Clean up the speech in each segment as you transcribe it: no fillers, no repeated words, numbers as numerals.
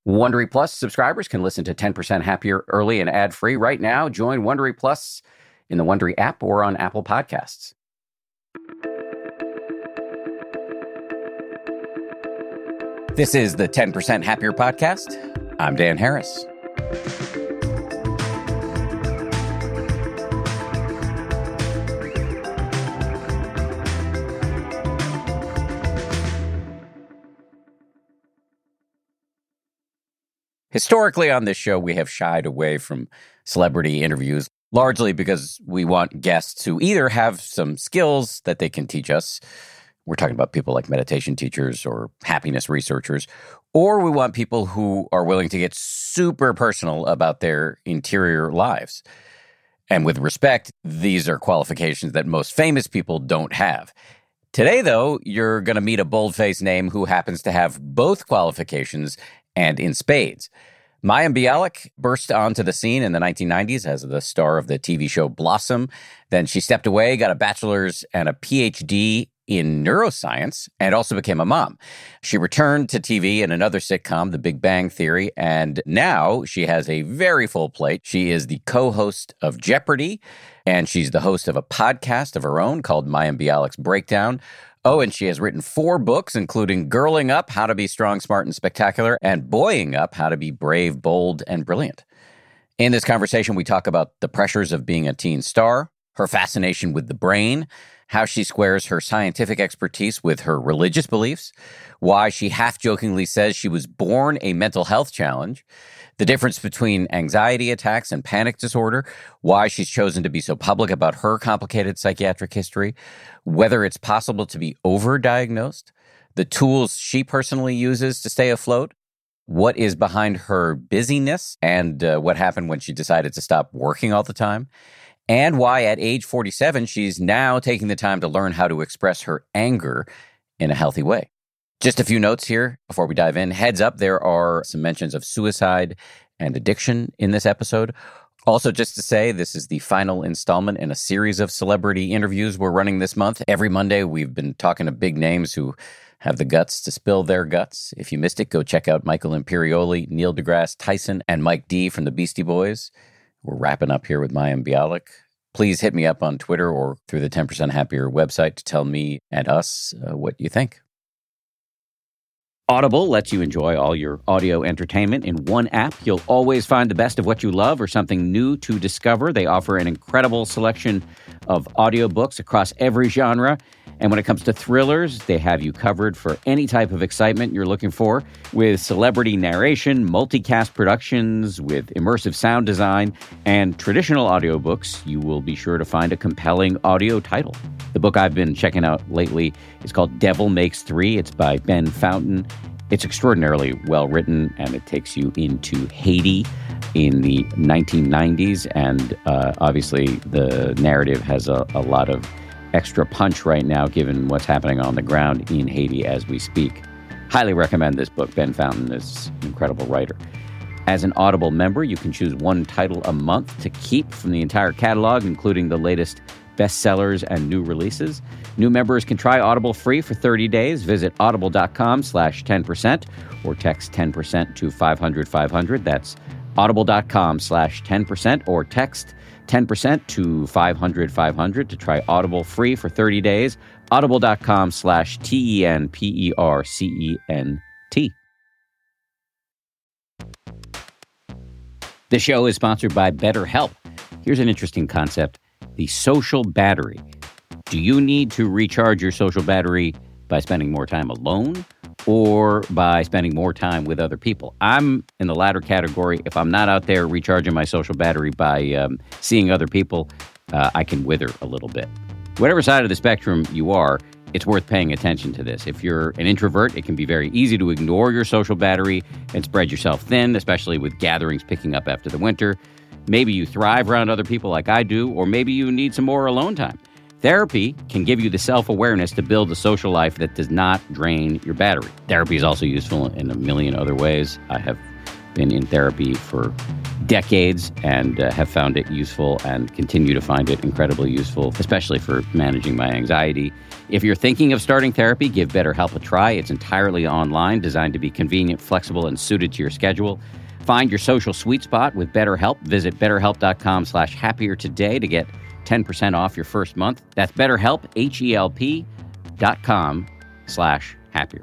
Wondery Plus subscribers can listen to 10% Happier early and ad-free right now. Join Wondery Plus in the Wondery app or on Apple Podcasts. This is the 10% Happier podcast. I'm Dan Harris. Historically on this show, we have shied away from celebrity interviews, largely because we want guests who either have some skills that they can teach us. We're talking about people like meditation teachers or happiness researchers, or we want people who are willing to get super personal about their interior lives. And with respect, these are qualifications that most famous people don't have. Today, though, you're going to meet a bold-faced name who happens to have both qualifications and in spades. Mayim Bialik burst onto the scene in the 1990s as the star of the TV show Blossom. Then she stepped away, got a bachelor's and a PhD in neuroscience, and also became a mom. She returned to TV in another sitcom, The Big Bang Theory, and now she has a very full plate. She is the co-host of Jeopardy, and she's the host of a podcast of her own called Mayim Bialik's Breakdown. Oh, and she has written 4 books, including Girling Up, How to Be Strong, Smart, and Spectacular, and Boying Up, How to Be Brave, Bold, and Brilliant. In this conversation, we talk about the pressures of being a teen star, her fascination with the brain, how she squares her scientific expertise with her religious beliefs, why she half-jokingly says she was born a mental health challenge, the difference between anxiety attacks and panic disorder, why she's chosen to be so public about her complicated psychiatric history, whether it's possible to be overdiagnosed, the tools she personally uses to stay afloat, what is behind her busyness, and what happened when she decided to stop working all the time, and why at age 47, she's now taking the time to learn how to express her anger in a healthy way. Just a few notes here before we dive in. Heads up, there are some mentions of suicide and addiction in this episode. Also, just to say, this is the final installment in a series of celebrity interviews we're running this month. Every Monday, we've been talking to big names who have the guts to spill their guts. If you missed it, go check out Michael Imperioli, Neil deGrasse Tyson, and Mike D from the Beastie Boys. We're wrapping up here with Mayim Bialik. Please hit me up on Twitter or through the 10% Happier website to tell me and us what you think. Audible lets you enjoy all your audio entertainment in one app. You'll always find the best of what you love or something new to discover. They offer an incredible selection of audiobooks across every genre. And when it comes to thrillers, they have you covered for any type of excitement you're looking for. With celebrity narration, multicast productions, with immersive sound design, and traditional audiobooks, you will be sure to find a compelling audio title. The book I've been checking out lately is called Devil Makes Three. It's by Ben Fountain. It's extraordinarily well written, and it takes you into Haiti in the 1990s. And obviously, the narrative has a lot of extra punch right now, given what's happening on the ground in Haiti as we speak. Highly recommend this book. Ben Fountain is an incredible writer. As an Audible member, you can choose one title a month to keep from the entire catalog, including the latest bestsellers and new releases. New members can try Audible free for 30 days. Visit audible.com/10% or text 10% to 500-500. That's audible.com/10% or text 10% to 500-500 to try Audible free for 30 days. Audible.com/TENPERCENT. The show is sponsored by BetterHelp. Here's an interesting concept: the social battery. Do you need to recharge your social battery by spending more time alone or by spending more time with other people? I'm in the latter category. If I'm not out there recharging my social battery by seeing other people, I can wither a little bit. Whatever side of the spectrum you are, it's worth paying attention to this. If you're an introvert, it can be very easy to ignore your social battery and spread yourself thin, especially with gatherings picking up after the winter. Maybe you thrive around other people like I do, or maybe you need some more alone time. Therapy can give you the self-awareness to build a social life that does not drain your battery. Therapy is also useful in a million other ways. I have been in therapy for decades and have found it useful and continue to find it incredibly useful, especially for managing my anxiety. If you're thinking of starting therapy, give BetterHelp a try. It's entirely online, designed to be convenient, flexible, and suited to your schedule. Find your social sweet spot with BetterHelp. Visit BetterHelp.com/happier today to get 10% off your first month. That's BetterHelp, HELP.com/happier.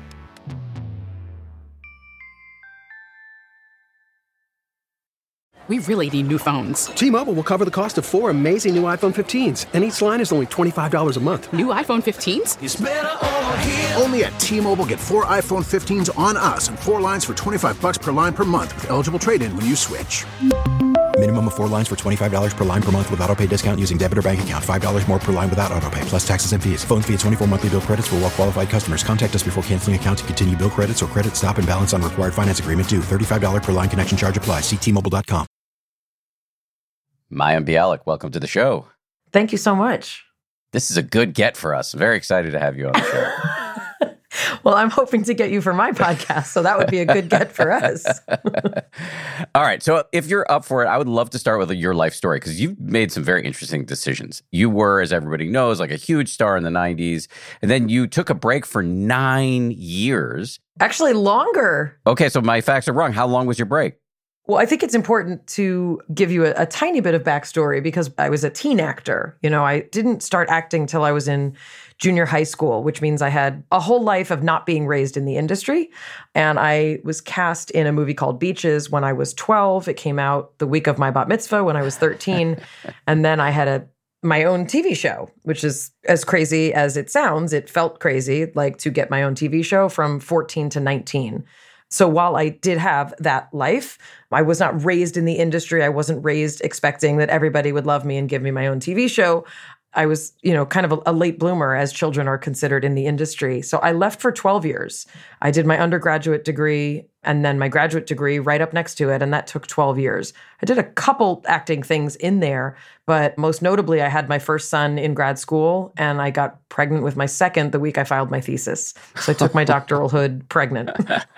We really need new phones. T-Mobile will cover the cost of 4 amazing new iPhone 15s, and each line is only $25 a month. New iPhone 15s? It's better over here. Only at T-Mobile, get 4 iPhone 15s on us and 4 lines for $25 per line per month with eligible trade-in when you switch. Minimum of 4 lines for $25 per line per month with autopay discount using debit or bank account. $5 more per line without autopay, plus taxes and fees. Phone fee at 24 monthly bill credits for well-qualified customers. Contact us before canceling account to continue bill credits or credit stop and balance on required finance agreement due. $35 per line connection charge applies. See T-Mobile.com. Mayim Bialik, welcome to the show. Thank you so much. This is a good get for us. I'm very excited to have you on the show. Well, I'm hoping to get you for my podcast, so that would be a good get for us. All right. So if you're up for it, I would love to start with your life story because you've made some very interesting decisions. You were, as everybody knows, like a huge star in the 90s, and then you took a break for 9 years. Actually, longer. Okay, so my facts are wrong. How long was your break? Well, I think it's important to give you a tiny bit of backstory because I was a teen actor. You know, I didn't start acting till I was in junior high school, which means I had a whole life of not being raised in the industry. And I was cast in a movie called Beaches when I was 12. It came out the week of my bat mitzvah when I was 13. And then I had my own TV show, which is as crazy as it sounds. It felt crazy, like to get my own TV show from 14 to 19. So while I did have that life, I was not raised in the industry. I wasn't raised expecting that everybody would love me and give me my own TV show. I was, kind of a late bloomer as children are considered in the industry. So I left for 12 years. I did my undergraduate degree and then my graduate degree right up next to it. And that took 12 years. I did a couple acting things in there, but most notably, I had my first son in grad school and I got pregnant with my second the week I filed my thesis. So I took my doctoral hood pregnant.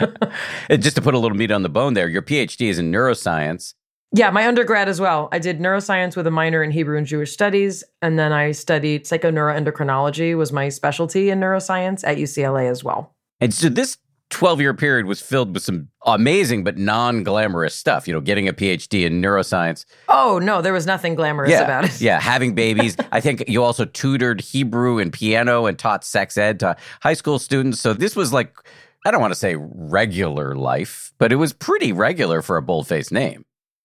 And just to put a little meat on the bone there, your PhD is in neuroscience. Yeah, my undergrad as well. I did neuroscience with a minor in Hebrew and Jewish studies, and then I studied psychoneuroendocrinology was my specialty in neuroscience at UCLA as well. And so this 12-year period was filled with some amazing but non-glamorous stuff, getting a PhD in neuroscience. Oh, no, there was nothing glamorous about it. Yeah, having babies. I think you also tutored Hebrew and piano and taught sex ed to high school students. So this was like, I don't want to say regular life, but it was pretty regular for a bold-faced name.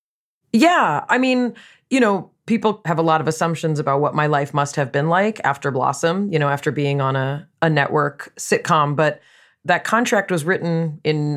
Yeah. I mean, people have a lot of assumptions about what my life must have been like after Blossom, after being on a network sitcom. But that contract was written in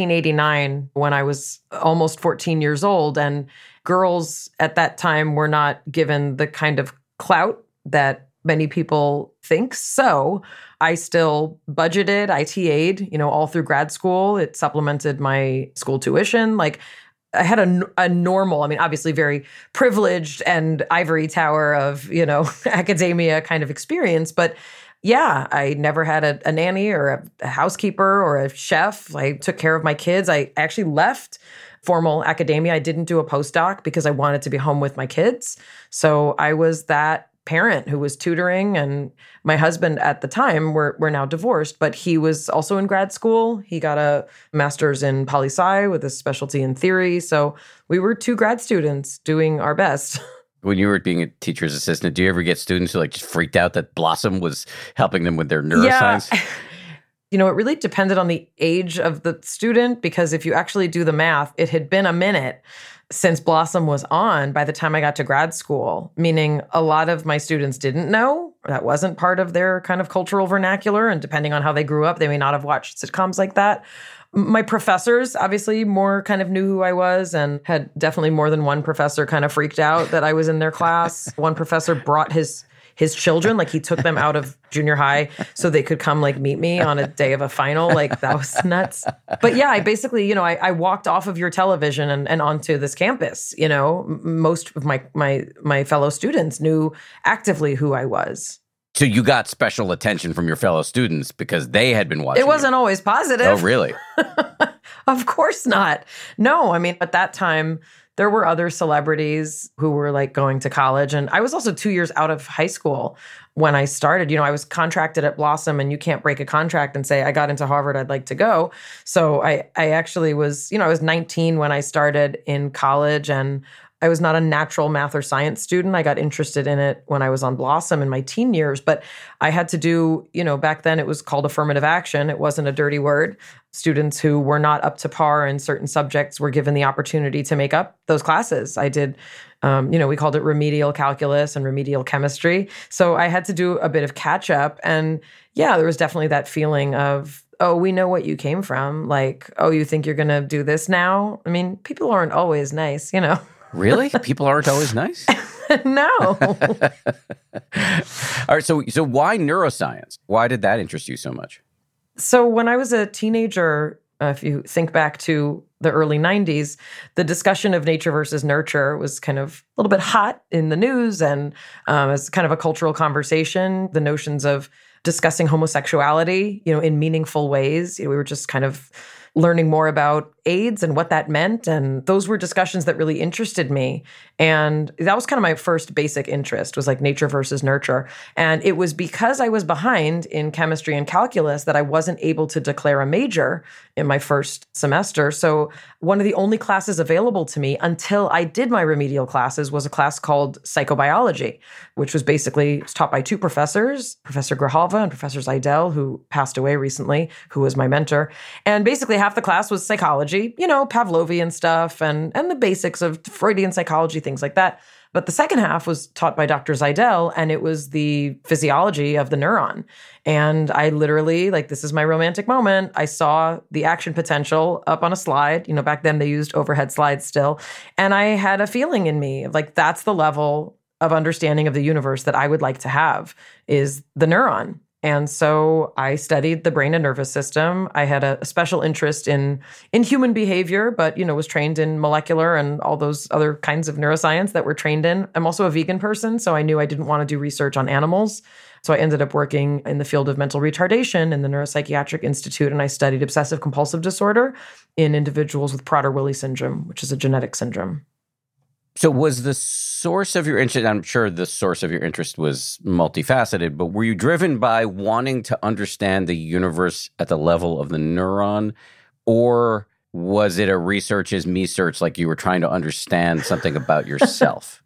1989 when I was almost 14 years old. And girls at that time were not given the kind of clout that many people think. So I still budgeted, I TA'd, all through grad school. It supplemented my school tuition. Like, I had a normal, obviously very privileged and ivory tower of, academia kind of experience. But yeah, I never had a nanny or a housekeeper or a chef. I took care of my kids. I actually left formal academia. I didn't do a postdoc because I wanted to be home with my kids. So I was that parent who was tutoring, and my husband at the time, we're now divorced, but he was also in grad school. He got a master's in poli-sci with a specialty in theory. So we were 2 grad students doing our best. When you were being a teacher's assistant, do you ever get students who just freaked out that Blossom was helping them with their neuroscience? Yeah. It really depended on the age of the student, because if you actually do the math, it had been a minute since Blossom was on by the time I got to grad school, meaning a lot of my students didn't know. That wasn't part of their kind of cultural vernacular. And depending on how they grew up, they may not have watched sitcoms like that. My professors obviously more kind of knew who I was, and had definitely more than one professor kind of freaked out that I was in their class. One professor brought his children, like he took them out of junior high so they could come meet me on a day of a final. That was nuts. But yeah, I basically, I walked off of your television and onto this campus. Most of my fellow students knew actively who I was. So you got special attention from your fellow students because they had been watching. It wasn't always positive. Oh, really? Of course not. No, at that time, there were other celebrities who were like going to college. And I was also 2 years out of high school when I started. I was contracted at Blossom, and you can't break a contract and say, I got into Harvard, I'd like to go. So I actually was, I was 19 when I started in college, and I was not a natural math or science student. I got interested in it when I was on Blossom in my teen years, but I had to do, back then it was called affirmative action. It wasn't a dirty word. Students who were not up to par in certain subjects were given the opportunity to make up those classes. I did, we called it remedial calculus and remedial chemistry. So I had to do a bit of catch up. And yeah, there was definitely that feeling of, oh, we know what you came from. Like, oh, you think you're going to do this now? I mean, people aren't always nice, Really? People aren't always nice? No. All right. So why neuroscience? Why did that interest you so much? So when I was a teenager, if you think back to the early 90s, the discussion of nature versus nurture was kind of a little bit hot in the news, and as kind of a cultural conversation. The notions of discussing homosexuality, in meaningful ways. We were just kind of learning more about AIDS and what that meant. And those were discussions that really interested me. And that was kind of my first basic interest, was like nature versus nurture. And it was because I was behind in chemistry and calculus that I wasn't able to declare a major in my first semester. So one of the only classes available to me until I did my remedial classes was a class called psychobiology, which was basically taught by two professors, Professor Grijalva and Professor Zeidel, who passed away recently, who was my mentor. And basically half the class was psychology, Pavlovian stuff and the basics of Freudian psychology, things like that. But the second half was taught by Dr. Zeidel, and it was the physiology of the neuron. And I literally, this is my romantic moment, I saw the action potential up on a slide. Back then they used overhead slides still. And I had a feeling in me of that's the level of understanding of the universe that I would like to have, is the neuron. And so I studied the brain and nervous system. I had a special interest in human behavior, but, was trained in molecular and all those other kinds of neuroscience that we're trained in. I'm also a vegan person, so I knew I didn't want to do research on animals. So I ended up working in the field of mental retardation in the Neuropsychiatric Institute, and I studied obsessive compulsive disorder in individuals with Prader-Willi syndrome, which is a genetic syndrome. So was the source of your interest, I'm sure the source of your interest was multifaceted, but were you driven by wanting to understand the universe at the level of the neuron? Or was it a research is me search, like you were trying to understand something about yourself?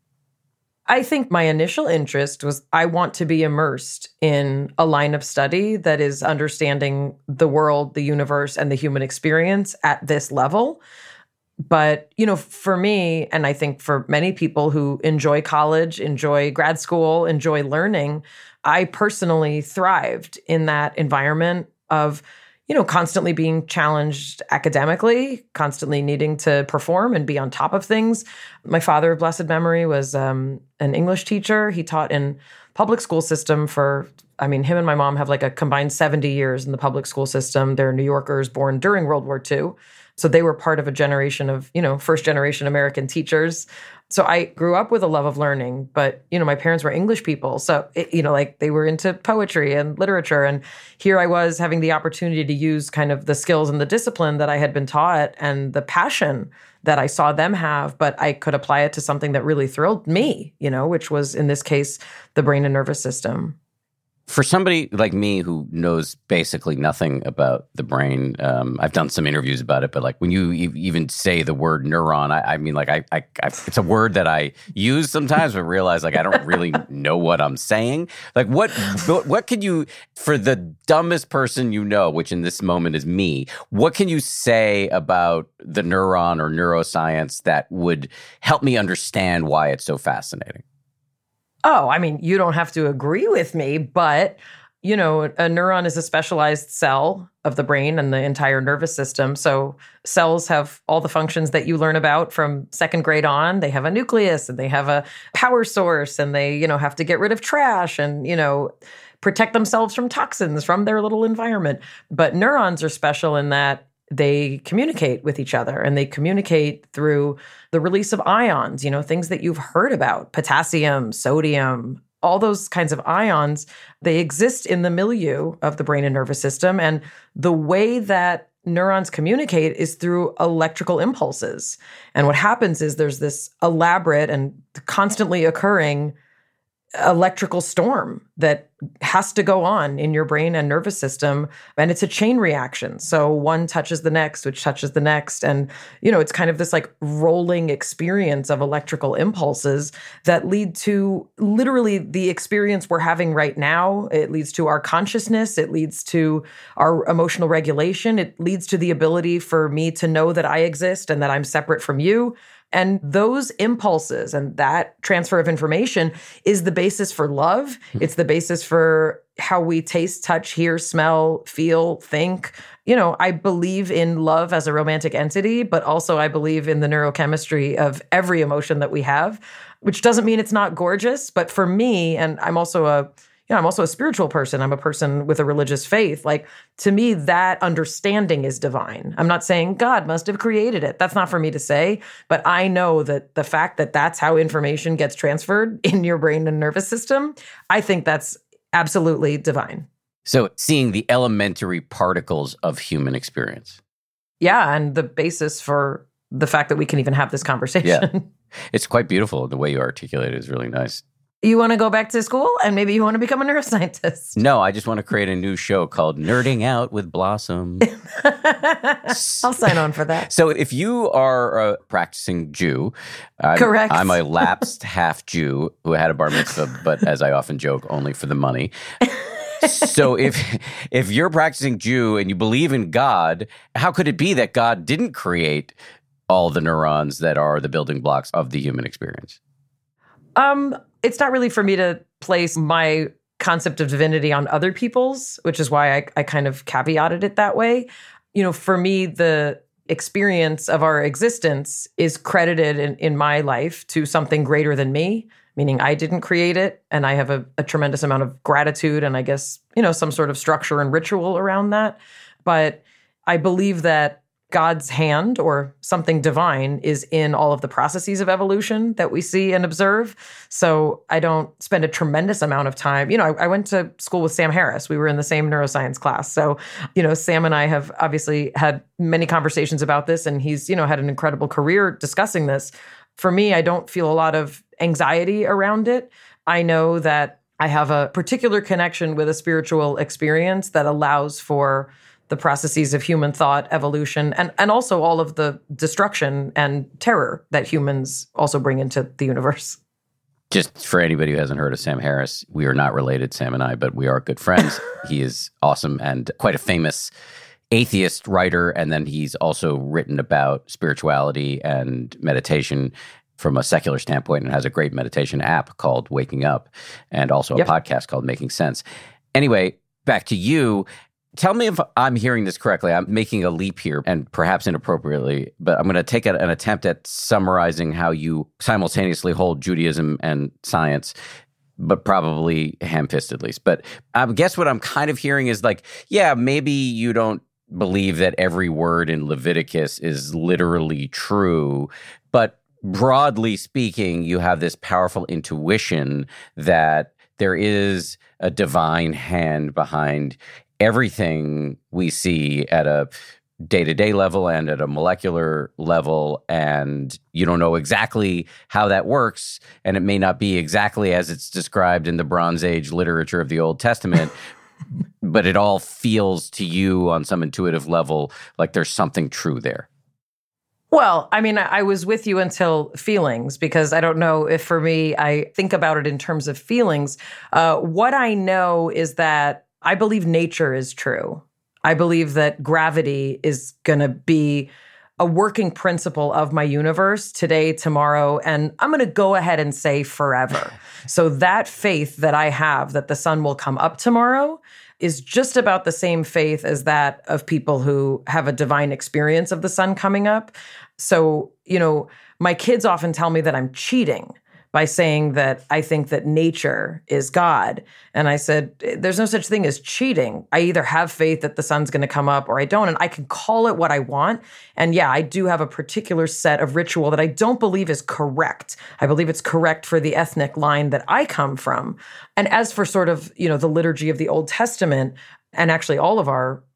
I think my initial interest was I want to be immersed in a line of study that is understanding the world, the universe, and the human experience at this level. But, for me, and I think for many people who enjoy college, enjoy grad school, enjoy learning, I personally thrived in that environment of, constantly being challenged academically, constantly needing to perform and be on top of things. My father of blessed memory was an English teacher. He taught in public school system him and my mom have a combined 70 years in the public school system. They're New Yorkers born during World War II. So they were part of a generation of, first generation American teachers. So I grew up with a love of learning, but, my parents were English people. So, they were into poetry and literature. And here I was having the opportunity to use kind of the skills and the discipline that I had been taught and the passion that I saw them have, but I could apply it to something that really thrilled me, which was, in this case, the brain and nervous system. For somebody like me who knows basically nothing about the brain, I've done some interviews about it, but when you even say the word neuron, I it's a word that I use sometimes, but realize I don't really know what I'm saying. What could you, for the dumbest person which in this moment is me, what can you say about the neuron or neuroscience that would help me understand why it's so fascinating? Oh, you don't have to agree with me, but, a neuron is a specialized cell of the brain and the entire nervous system. So cells have all the functions that you learn about from second grade on. They have a nucleus and they have a power source and they, have to get rid of trash and, protect themselves from toxins from their little environment. But neurons are special in that they communicate with each other, and they communicate through the release of ions, things that you've heard about, potassium, sodium, all those kinds of ions. They exist in the milieu of the brain and nervous system. And the way that neurons communicate is through electrical impulses. And what happens is there's this elaborate and constantly occurring electrical storm that has to go on in your brain and nervous system. And it's a chain reaction. So one touches the next, which touches the next. And, it's kind of this like rolling experience of electrical impulses that lead to literally the experience we're having right now. It leads to our consciousness. It leads to our emotional regulation. It leads to the ability for me to know that I exist and that I'm separate from you. And those impulses and that transfer of information is the basis for love. It's the basis for how we taste, touch, hear, smell, feel, think. I believe in love as a romantic entity, but also I believe in the neurochemistry of every emotion that we have, which doesn't mean it's not gorgeous. But for me, and I'm also a spiritual person. I'm a person with a religious faith. Like, to me, that understanding is divine. I'm not saying God must have created it. That's not for me to say. But I know that the fact that that's how information gets transferred in your brain and nervous system, I think that's absolutely divine. So seeing the elementary particles of human experience. Yeah, and the basis for the fact that we can even have this conversation. Yeah. It's quite beautiful. The way you articulate it is really nice. You want to go back to school and maybe you want to become a neuroscientist? No, I just want to create a new show called Nerding Out with Blossom. I'll sign on for that. So if you are a practicing Jew, Correct. I'm a lapsed half Jew who had a bar mitzvah, but as I often joke, only for the money. So if you're a practicing Jew and you believe in God, how could it be that God didn't create all the neurons that are the building blocks of the human experience? It's not really for me to place my concept of divinity on other people's, which is why I kind of caveated it that way. For me, the experience of our existence is credited in my life to something greater than me, meaning I didn't create it. And I have a tremendous amount of gratitude and I guess, some sort of structure and ritual around that. But I believe that God's hand or something divine is in all of the processes of evolution that we see and observe. So I don't spend a tremendous amount of time. I went to school with Sam Harris. We were in the same neuroscience class. So, Sam and I have obviously had many conversations about this, and he's, had an incredible career discussing this. For me, I don't feel a lot of anxiety around it. I know that I have a particular connection with a spiritual experience that allows for the processes of human thought, evolution, and also all of the destruction and terror that humans also bring into the universe. Just for anybody who hasn't heard of Sam Harris, we are not related, Sam and I, but we are good friends. He is awesome and quite a famous atheist writer, and then he's also written about spirituality and meditation from a secular standpoint and has a great meditation app called Waking Up and also a podcast called Making Sense. Anyway, back to you. Tell me if I'm hearing this correctly. I'm making a leap here and perhaps inappropriately, but I'm going to take an attempt at summarizing how you simultaneously hold Judaism and science, but probably ham-fistedly. But I guess what I'm kind of hearing is like, yeah, maybe you don't believe that every word in Leviticus is literally true, but broadly speaking, you have this powerful intuition that there is a divine hand behind everything we see at a day-to-day level and at a molecular level, and you don't know exactly how that works, and it may not be exactly as it's described in the Bronze Age literature of the Old Testament, but it all feels to you on some intuitive level like there's something true there. Well, I mean, I was with you until feelings, because I don't know if for me, I think about it in terms of feelings. What I know is that I believe nature is true. I believe that gravity is going to be a working principle of my universe today, tomorrow, and I'm going to go ahead and say forever. So that faith that I have that the sun will come up tomorrow is just about the same faith as that of people who have a divine experience of the sun coming up. So, my kids often tell me that I'm cheating by saying that I think that nature is God. And I said, there's no such thing as cheating. I either have faith that the sun's going to come up or I don't, and I can call it what I want. And yeah, I do have a particular set of ritual that I don't believe is correct. I believe it's correct for the ethnic line that I come from. And as for sort of, the liturgy of the Old Testament, and actually all of our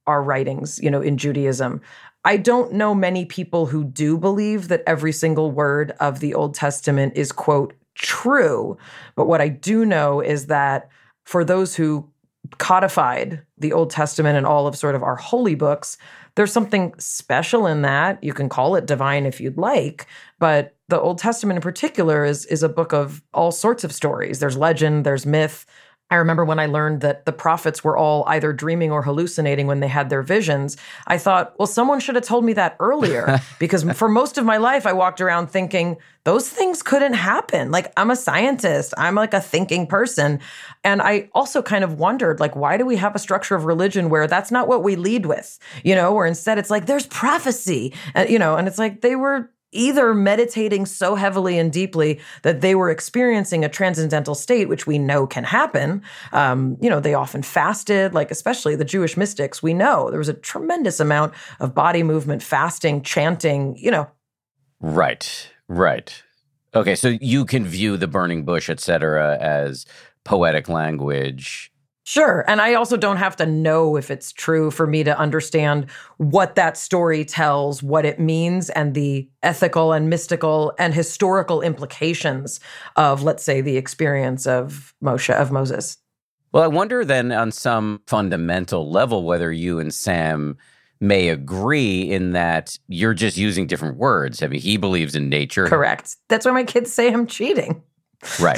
our writings, in Judaism. I don't know many people who do believe that every single word of the Old Testament is, quote, true. But what I do know is that for those who codified the Old Testament and all of sort of our holy books, there's something special in that. You can call it divine if you'd like, but the Old Testament in particular is a book of all sorts of stories. There's legend, there's myth. I remember when I learned that the prophets were all either dreaming or hallucinating when they had their visions, I thought, well, someone should have told me that earlier, because for most of my life, I walked around thinking those things couldn't happen. Like, I'm a scientist. I'm like a thinking person. And I also kind of wondered, like, why do we have a structure of religion where that's not what we lead with, where instead it's like, there's prophecy, and, and it's like they were either meditating so heavily and deeply that they were experiencing a transcendental state, which we know can happen. They often fasted, like especially the Jewish mystics. We know there was a tremendous amount of body movement, fasting, chanting, Right. Okay, so you can view the burning bush, et cetera, as poetic language. Sure. And I also don't have to know if it's true for me to understand what that story tells, what it means, and the ethical and mystical and historical implications of, let's say, the experience of Moses. Well, I wonder then on some fundamental level whether you and Sam may agree in that you're just using different words. I mean, he believes in nature. Correct. That's why my kids say I'm cheating. Right.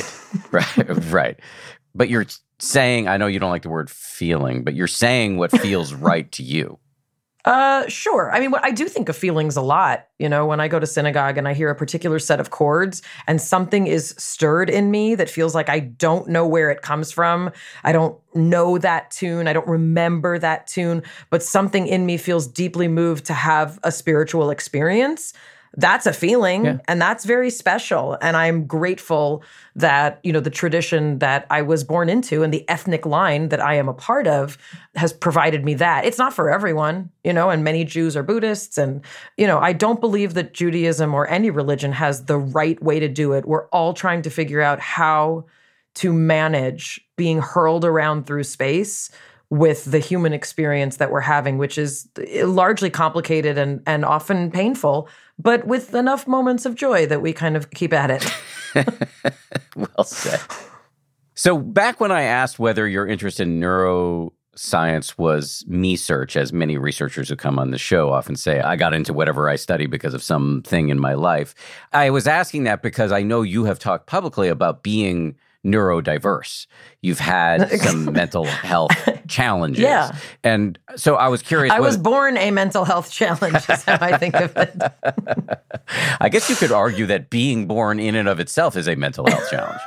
But you're saying, I know you don't like the word feeling, but you're saying what feels right to you. Sure. I mean, I do think of feelings a lot. When I go to synagogue and I hear a particular set of chords and something is stirred in me that feels like I don't know where it comes from. I don't know that tune. I don't remember that tune, but something in me feels deeply moved to have a spiritual experience. That's a feeling, and that's very special. And I'm grateful that, the tradition that I was born into and the ethnic line that I am a part of has provided me that. It's not for everyone, and many Jews are Buddhists. And, I don't believe that Judaism or any religion has the right way to do it. We're all trying to figure out how to manage being hurled around through space with the human experience that we're having, which is largely complicated and often painful, but with enough moments of joy that we kind of keep at it. Well said. So back when I asked whether your interest in neuroscience was me-search, as many researchers who come on the show often say, I got into whatever I study because of something in my life. I was asking that because I know you have talked publicly about being neurodiverse. You've had some mental health challenges. Yeah. And so I was curious. I was born a mental health challenge, is how I think of it. I guess you could argue that being born in and of itself is a mental health challenge.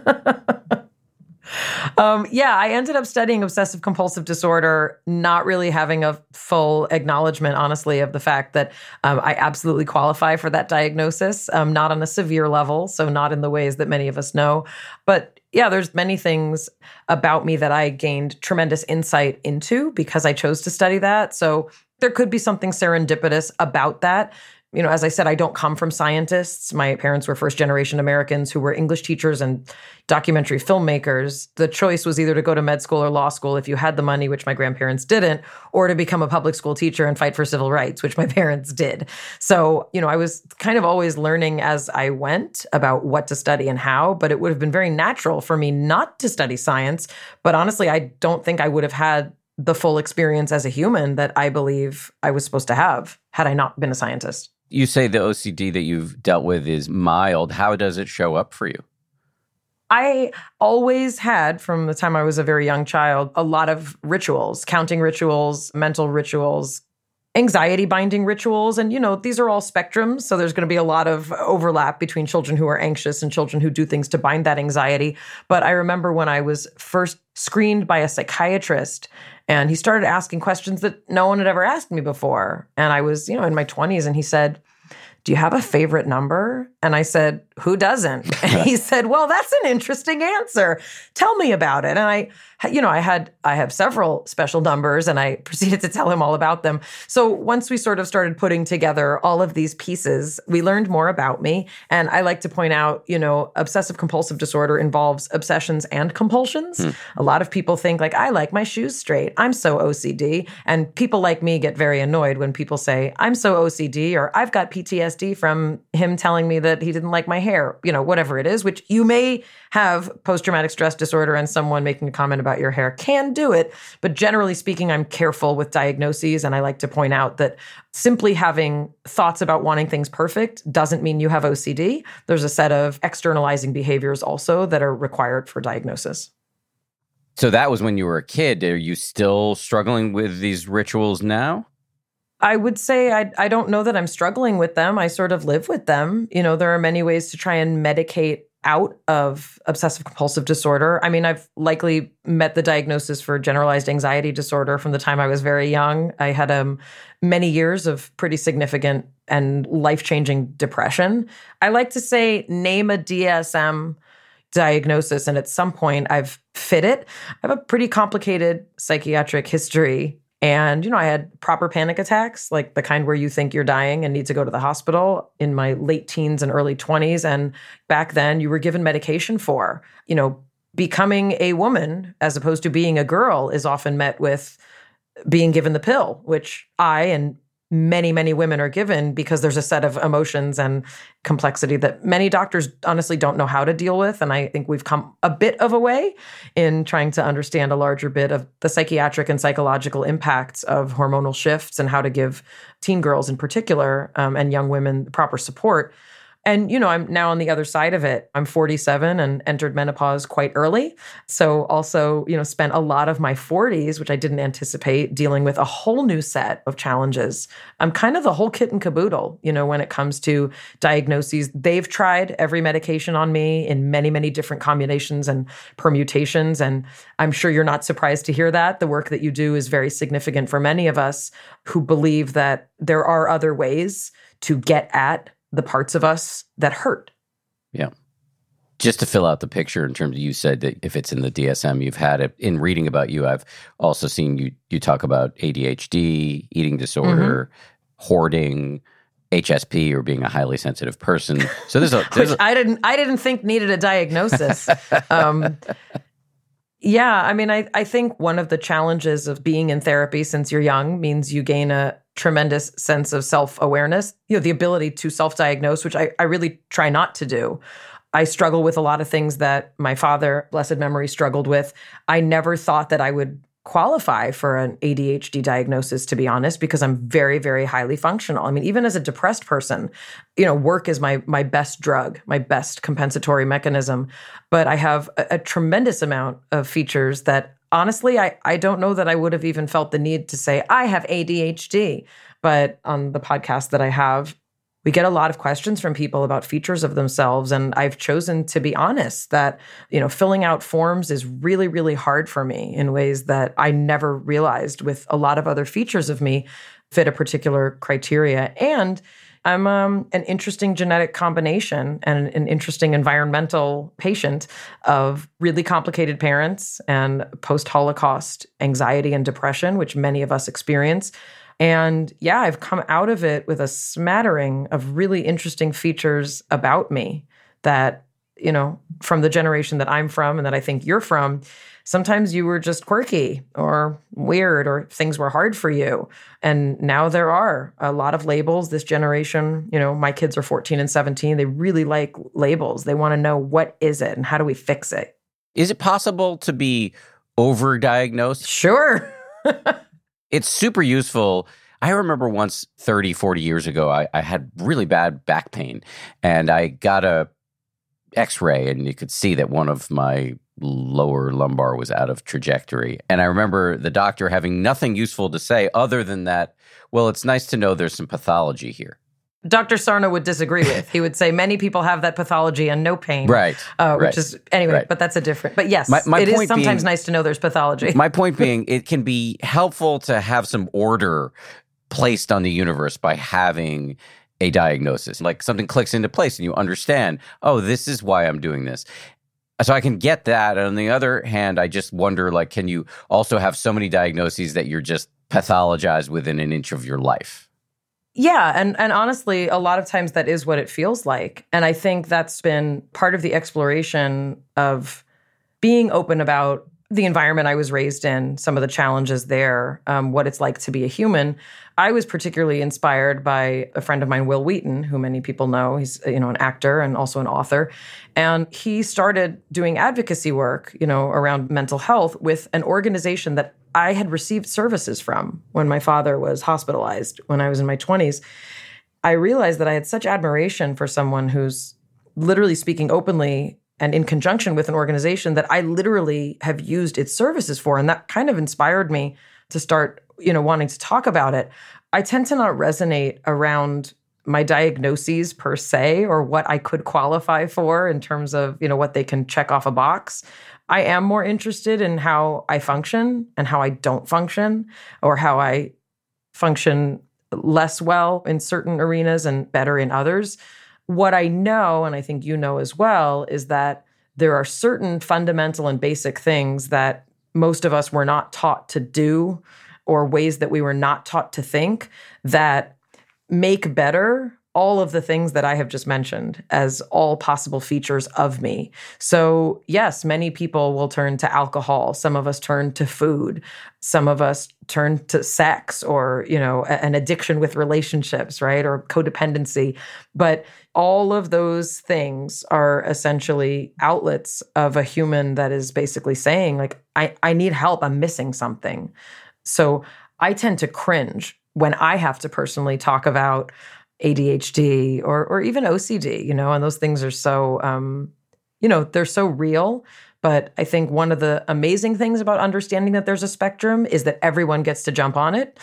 I ended up studying obsessive compulsive disorder, not really having a full acknowledgement, honestly, of the fact that I absolutely qualify for that diagnosis, not on a severe level, so not in the ways that many of us know. But yeah, there's many things about me that I gained tremendous insight into because I chose to study that. So there could be something serendipitous about that. As I said, I don't come from scientists. My parents were first-generation Americans who were English teachers and documentary filmmakers. The choice was either to go to med school or law school if you had the money, which my grandparents didn't, or to become a public school teacher and fight for civil rights, which my parents did. So, I was kind of always learning as I went about what to study and how, but it would have been very natural for me not to study science. But honestly, I don't think I would have had the full experience as a human that I believe I was supposed to have had I not been a scientist. You say the OCD that you've dealt with is mild. How does it show up for you? I always had, from the time I was a very young child, a lot of rituals, counting rituals, mental rituals, anxiety binding rituals. And, these are all spectrums. So there's going to be a lot of overlap between children who are anxious and children who do things to bind that anxiety. But I remember when I was first screened by a psychiatrist, and he started asking questions that no one had ever asked me before. And I was, in my 20s, and he said, do you have a favorite number? And I said, who doesn't? And he said, well, that's an interesting answer. Tell me about it. And I have several special numbers, and I proceeded to tell him all about them. So once we sort of started putting together all of these pieces, we learned more about me. And I like to point out, obsessive compulsive disorder involves obsessions and compulsions. A lot of people think like, I like my shoes straight. I'm so OCD. And people like me get very annoyed when people say, I'm so OCD, or I've got PTSD from him telling me that he didn't like my hair, whatever it is, which you may have post-traumatic stress disorder, and someone making a comment about your hair can do it. But generally speaking, I'm careful with diagnoses. And I like to point out that simply having thoughts about wanting things perfect doesn't mean you have OCD. There's a set of externalizing behaviors also that are required for diagnosis. So that was when you were a kid. Are you still struggling with these rituals now? I would say I don't know that I'm struggling with them. I sort of live with them. There are many ways to try and medicate out of obsessive compulsive disorder. I mean, I've likely met the diagnosis for generalized anxiety disorder from the time I was very young. I had many years of pretty significant and life-changing depression. I like to say, name a DSM diagnosis, and at some point I've fit it. I have a pretty complicated psychiatric history. And, I had proper panic attacks, like the kind where you think you're dying and need to go to the hospital in my late teens and early 20s. And back then you were given medication for, becoming a woman as opposed to being a girl is often met with being given the pill, which I and many, many women are given because there's a set of emotions and complexity that many doctors honestly don't know how to deal with. And I think we've come a bit of a way in trying to understand a larger bit of the psychiatric and psychological impacts of hormonal shifts and how to give teen girls in particular and young women proper support. And, I'm now on the other side of it. I'm 47 and entered menopause quite early. So also, spent a lot of my 40s, which I didn't anticipate, dealing with a whole new set of challenges. I'm kind of the whole kit and caboodle, when it comes to diagnoses. They've tried every medication on me in many, many different combinations and permutations. And I'm sure you're not surprised to hear that. The work that you do is very significant for many of us who believe that there are other ways to get at the parts of us that hurt. Yeah. Just to fill out the picture in terms of, you said that if it's in the DSM, you've had it. In reading about you, I've also seen you talk about ADHD, eating disorder, hoarding, HSP, or being a highly sensitive person. So there's which I didn't think needed a diagnosis. Yeah, I mean, I think one of the challenges of being in therapy since you're young means you gain a tremendous sense of self-awareness, the ability to self-diagnose, which I really try not to do. I struggle with a lot of things that my father, blessed memory, struggled with. I never thought that I would qualify for an ADHD diagnosis, to be honest, because I'm very, very highly functional. I mean, even as a depressed person, work is my best drug, my best compensatory mechanism. But I have a tremendous amount of features that, honestly, I don't know that I would have even felt the need to say, I have ADHD. But on the podcast that I have, we get a lot of questions from people about features of themselves. And I've chosen to be honest that, filling out forms is really, really hard for me in ways that I never realized with a lot of other features of me fit a particular criteria. And I'm an interesting genetic combination and an interesting environmental patient of really complicated parents and post-Holocaust anxiety and depression, which many of us experience. And yeah, I've come out of it with a smattering of really interesting features about me that, from the generation that I'm from and that I think you're from, sometimes you were just quirky or weird or things were hard for you. And now there are a lot of labels. This generation, my kids are 14 and 17. They really like labels. They want to know, what is it and how do we fix it? Is it possible to be overdiagnosed? Sure. It's super useful. I remember once 30, 40 years ago, I had really bad back pain, and I got a x-ray, and you could see that one of my lower lumbar was out of trajectory. And I remember the doctor having nothing useful to say other than that, well, it's nice to know there's some pathology here. Dr. Sarno would disagree with. He would say many people have that pathology and no pain. Right. Which is, anyway, right. But that's a different, but yes, my it point is sometimes being, nice to know there's pathology. My point being, it can be helpful to have some order placed on the universe by having a diagnosis. Like something clicks into place and you understand, oh, this is why I'm doing this. So I can get that. And on the other hand, I just wonder, like, can you also have so many diagnoses that you're just pathologized within an inch of your life? Yeah. And honestly, a lot of times that is what it feels like. And I think that's been part of the exploration of being open about the environment I was raised in, some of the challenges there, what it's like to be a human. I was particularly inspired by a friend of mine, Will Wheaton, who many people know. He's, an actor and also an author. And he started doing advocacy work, around mental health with an organization that I had received services from when my father was hospitalized when I was in my 20s. I realized that I had such admiration for someone who's literally speaking openly and in conjunction with an organization that I literally have used its services for. And that kind of inspired me to start, wanting to talk about it. I tend to not resonate around my diagnoses per se, or what I could qualify for in terms of, what they can check off a box. I am more interested in how I function and how I don't function, or how I function less well in certain arenas and better in others. What I know, and I think you know as well, is that there are certain fundamental and basic things that most of us were not taught to do, or ways that we were not taught to think, that make better all of the things that I have just mentioned as all possible features of me. So yes, many people will turn to alcohol. Some of us turn to food. Some of us turn to sex, or, an addiction with relationships, right? Or codependency. But all of those things are essentially outlets of a human that is basically saying, like, I need help. I'm missing something. So I tend to cringe when I have to personally talk about ADHD or even OCD, and those things are so, they're so real. But I think one of the amazing things about understanding that there's a spectrum is that everyone gets to jump on it.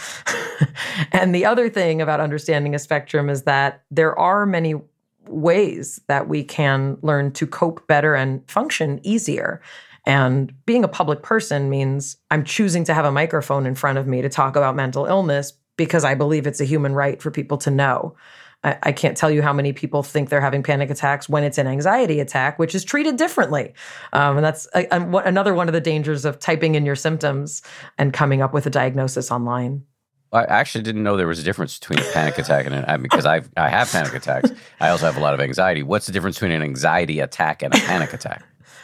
And the other thing about understanding a spectrum is that there are many ways that we can learn to cope better and function easier. And being a public person means I'm choosing to have a microphone in front of me to talk about mental illness because I believe it's a human right for people to know. I can't tell you how many people think they're having panic attacks when it's an anxiety attack, which is treated differently. And that's another one of the dangers of typing in your symptoms and coming up with a diagnosis online. I actually didn't know there was a difference between a panic attack and because I have panic attacks. I also have a lot of anxiety. What's the difference between an anxiety attack and a panic attack?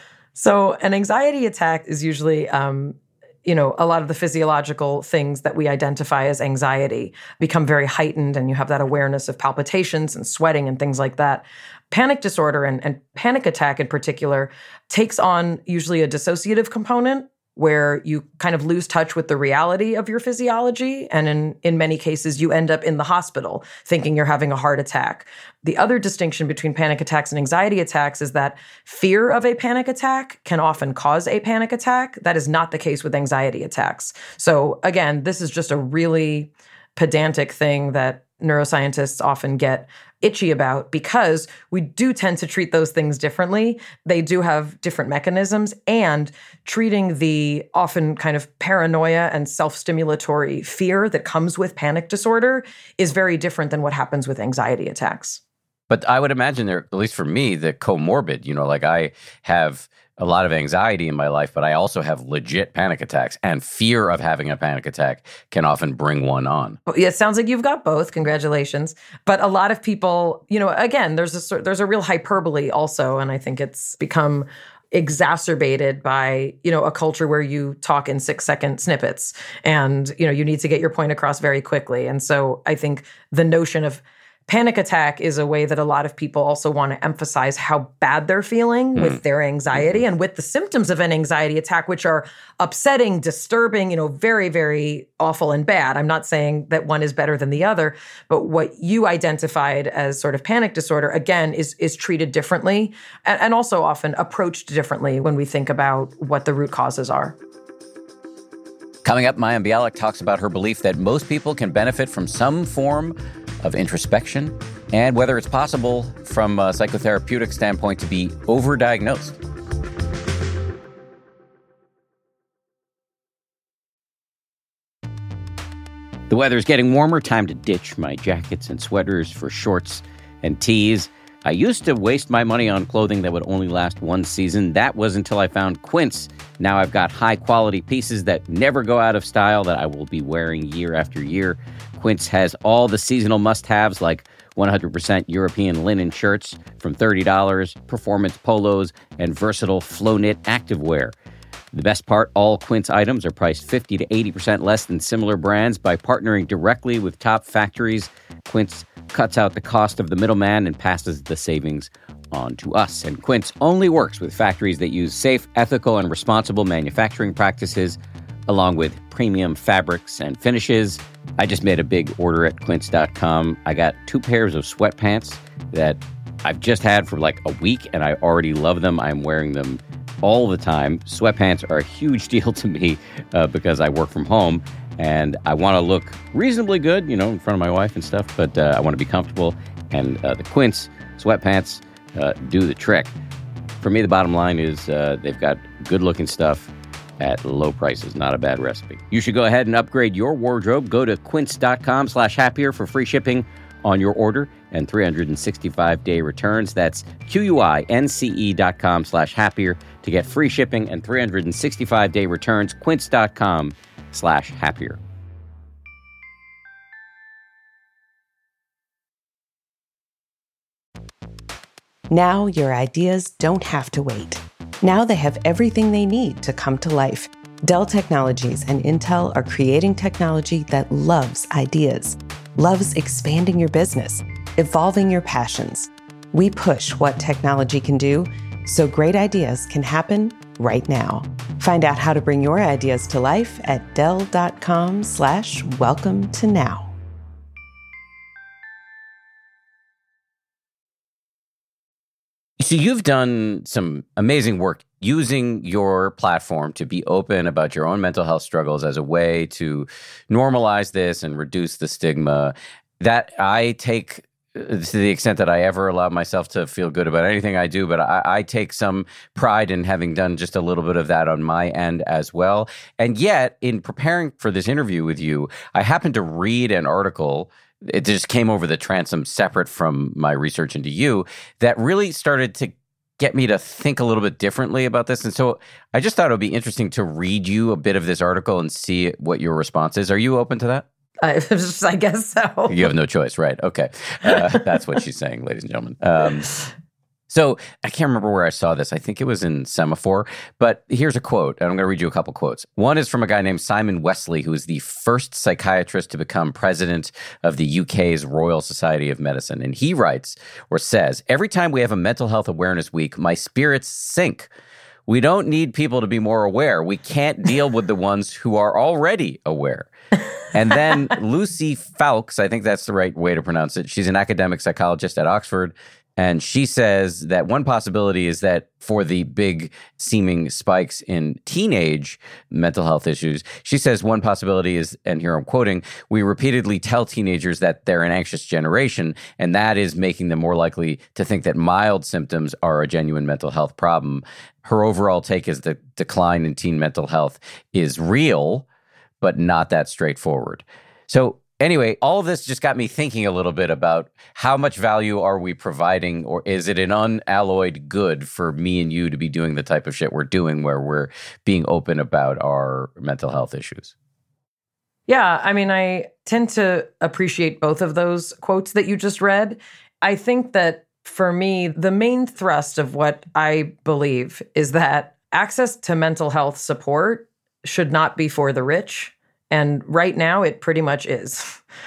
So an anxiety attack is usually, a lot of the physiological things that we identify as anxiety become very heightened, and you have that awareness of palpitations and sweating and things like that. Panic disorder and panic attack in particular takes on usually a dissociative component, where you kind of lose touch with the reality of your physiology. And in many cases, you end up in the hospital thinking you're having a heart attack. The other distinction between panic attacks and anxiety attacks is that fear of a panic attack can often cause a panic attack. That is not the case with anxiety attacks. So again, this is just a really pedantic thing that neuroscientists often get itchy about, because we do tend to treat those things differently. They do have different mechanisms, and treating the often kind of paranoia and self-stimulatory fear that comes with panic disorder is very different than what happens with anxiety attacks. But I would imagine there, at least for me, the comorbid, like I have a lot of anxiety in my life, but I also have legit panic attacks, and fear of having a panic attack can often bring one on. Yeah, it sounds like you've got both. Congratulations. But a lot of people, again, there's a real hyperbole also, and I think it's become exacerbated by, a culture where you talk in 6-second snippets, and, you need to get your point across very quickly. And so I think the notion of panic attack is a way that a lot of people also want to emphasize how bad they're feeling with their anxiety and with the symptoms of an anxiety attack, which are upsetting, disturbing, very, very awful and bad. I'm not saying that one is better than the other, but what you identified as sort of panic disorder, again, is treated differently and also often approached differently when we think about what the root causes are. Coming up, Mayim Bialik talks about her belief that most people can benefit from some form of introspection, and whether it's possible from a psychotherapeutic standpoint to be overdiagnosed. The weather's getting warmer, time to ditch my jackets and sweaters for shorts and tees. I used to waste my money on clothing that would only last one season. That was until I found Quince. Now I've got high-quality pieces that never go out of style that I will be wearing year after year. Quince has all the seasonal must-haves like 100% European linen shirts from $30, performance polos, and versatile flow-knit activewear. The best part, all Quince items are priced 50 to 80% less than similar brands. By partnering directly with top factories, Quince cuts out the cost of the middleman and passes the savings on to us. And Quince only works with factories that use safe, ethical, and responsible manufacturing practices, along with premium fabrics and finishes. I just made a big order at quince.com. I got 2 pairs of sweatpants that I've just had for like a week, and I already love them. I'm wearing them all the time. Sweatpants are a huge deal to me because I work from home and I want to look reasonably good, you know, in front of my wife and stuff, but I want to be comfortable. And the Quince sweatpants do the trick. For me, the bottom line is they've got good looking stuff at low prices. Not a bad recipe. You should go ahead and upgrade your wardrobe. Go to quince.com/happier for free shipping on your order and 365-day returns. That's QUINCE.com/happier to get free shipping and 365-day returns. Quince.com/happier. Now your ideas don't have to wait. Now they have everything they need to come to life. Dell Technologies and Intel are creating technology that loves ideas, loves expanding your business, evolving your passions. We push what technology can do so great ideas can happen right now. Find out how to bring your ideas to life at Dell.com/welcome to now. So you've done some amazing work using your platform to be open about your own mental health struggles as a way to normalize this and reduce the stigma that I take to the extent that I ever allow myself to feel good about anything I do. But I take some pride in having done just a little bit of that on my end as well. And yet, in preparing for this interview with you, I happened to read an article. It just came over the transom separate from my research into you that really started to get me to think a little bit differently about this. And so I just thought it would be interesting to read you a bit of this article and see what your response is. Are you open to that? I guess so. You have no choice, right? Okay. That's what she's saying, ladies and gentlemen. So I can't remember where I saw this. I think it was in Semaphore. But here's a quote, and I'm going to read you a couple quotes. One is from a guy named Simon Wesley, who is the first psychiatrist to become president of the UK's Royal Society of Medicine. And he writes or says, "Every time we have a mental health awareness week, my spirits sink. We don't need people to be more aware. We can't deal with the ones who are already aware." And then Lucy Fowkes, I think that's the right way to pronounce it. She's an academic psychologist at Oxford. And she says that one possibility is that for the big seeming spikes in teenage mental health issues, she says one possibility is, and here I'm quoting, "We repeatedly tell teenagers that they're an anxious generation, and that is making them more likely to think that mild symptoms are a genuine mental health problem." Her overall take is the decline in teen mental health is real, but not that straightforward. So anyway, all of this just got me thinking a little bit about how much value are we providing, or is it an unalloyed good for me and you to be doing the type of shit we're doing where we're being open about our mental health issues? Yeah, I mean, I tend to appreciate both of those quotes that you just read. I think that for me, the main thrust of what I believe is that access to mental health support should not be for the rich. And right now, it pretty much is.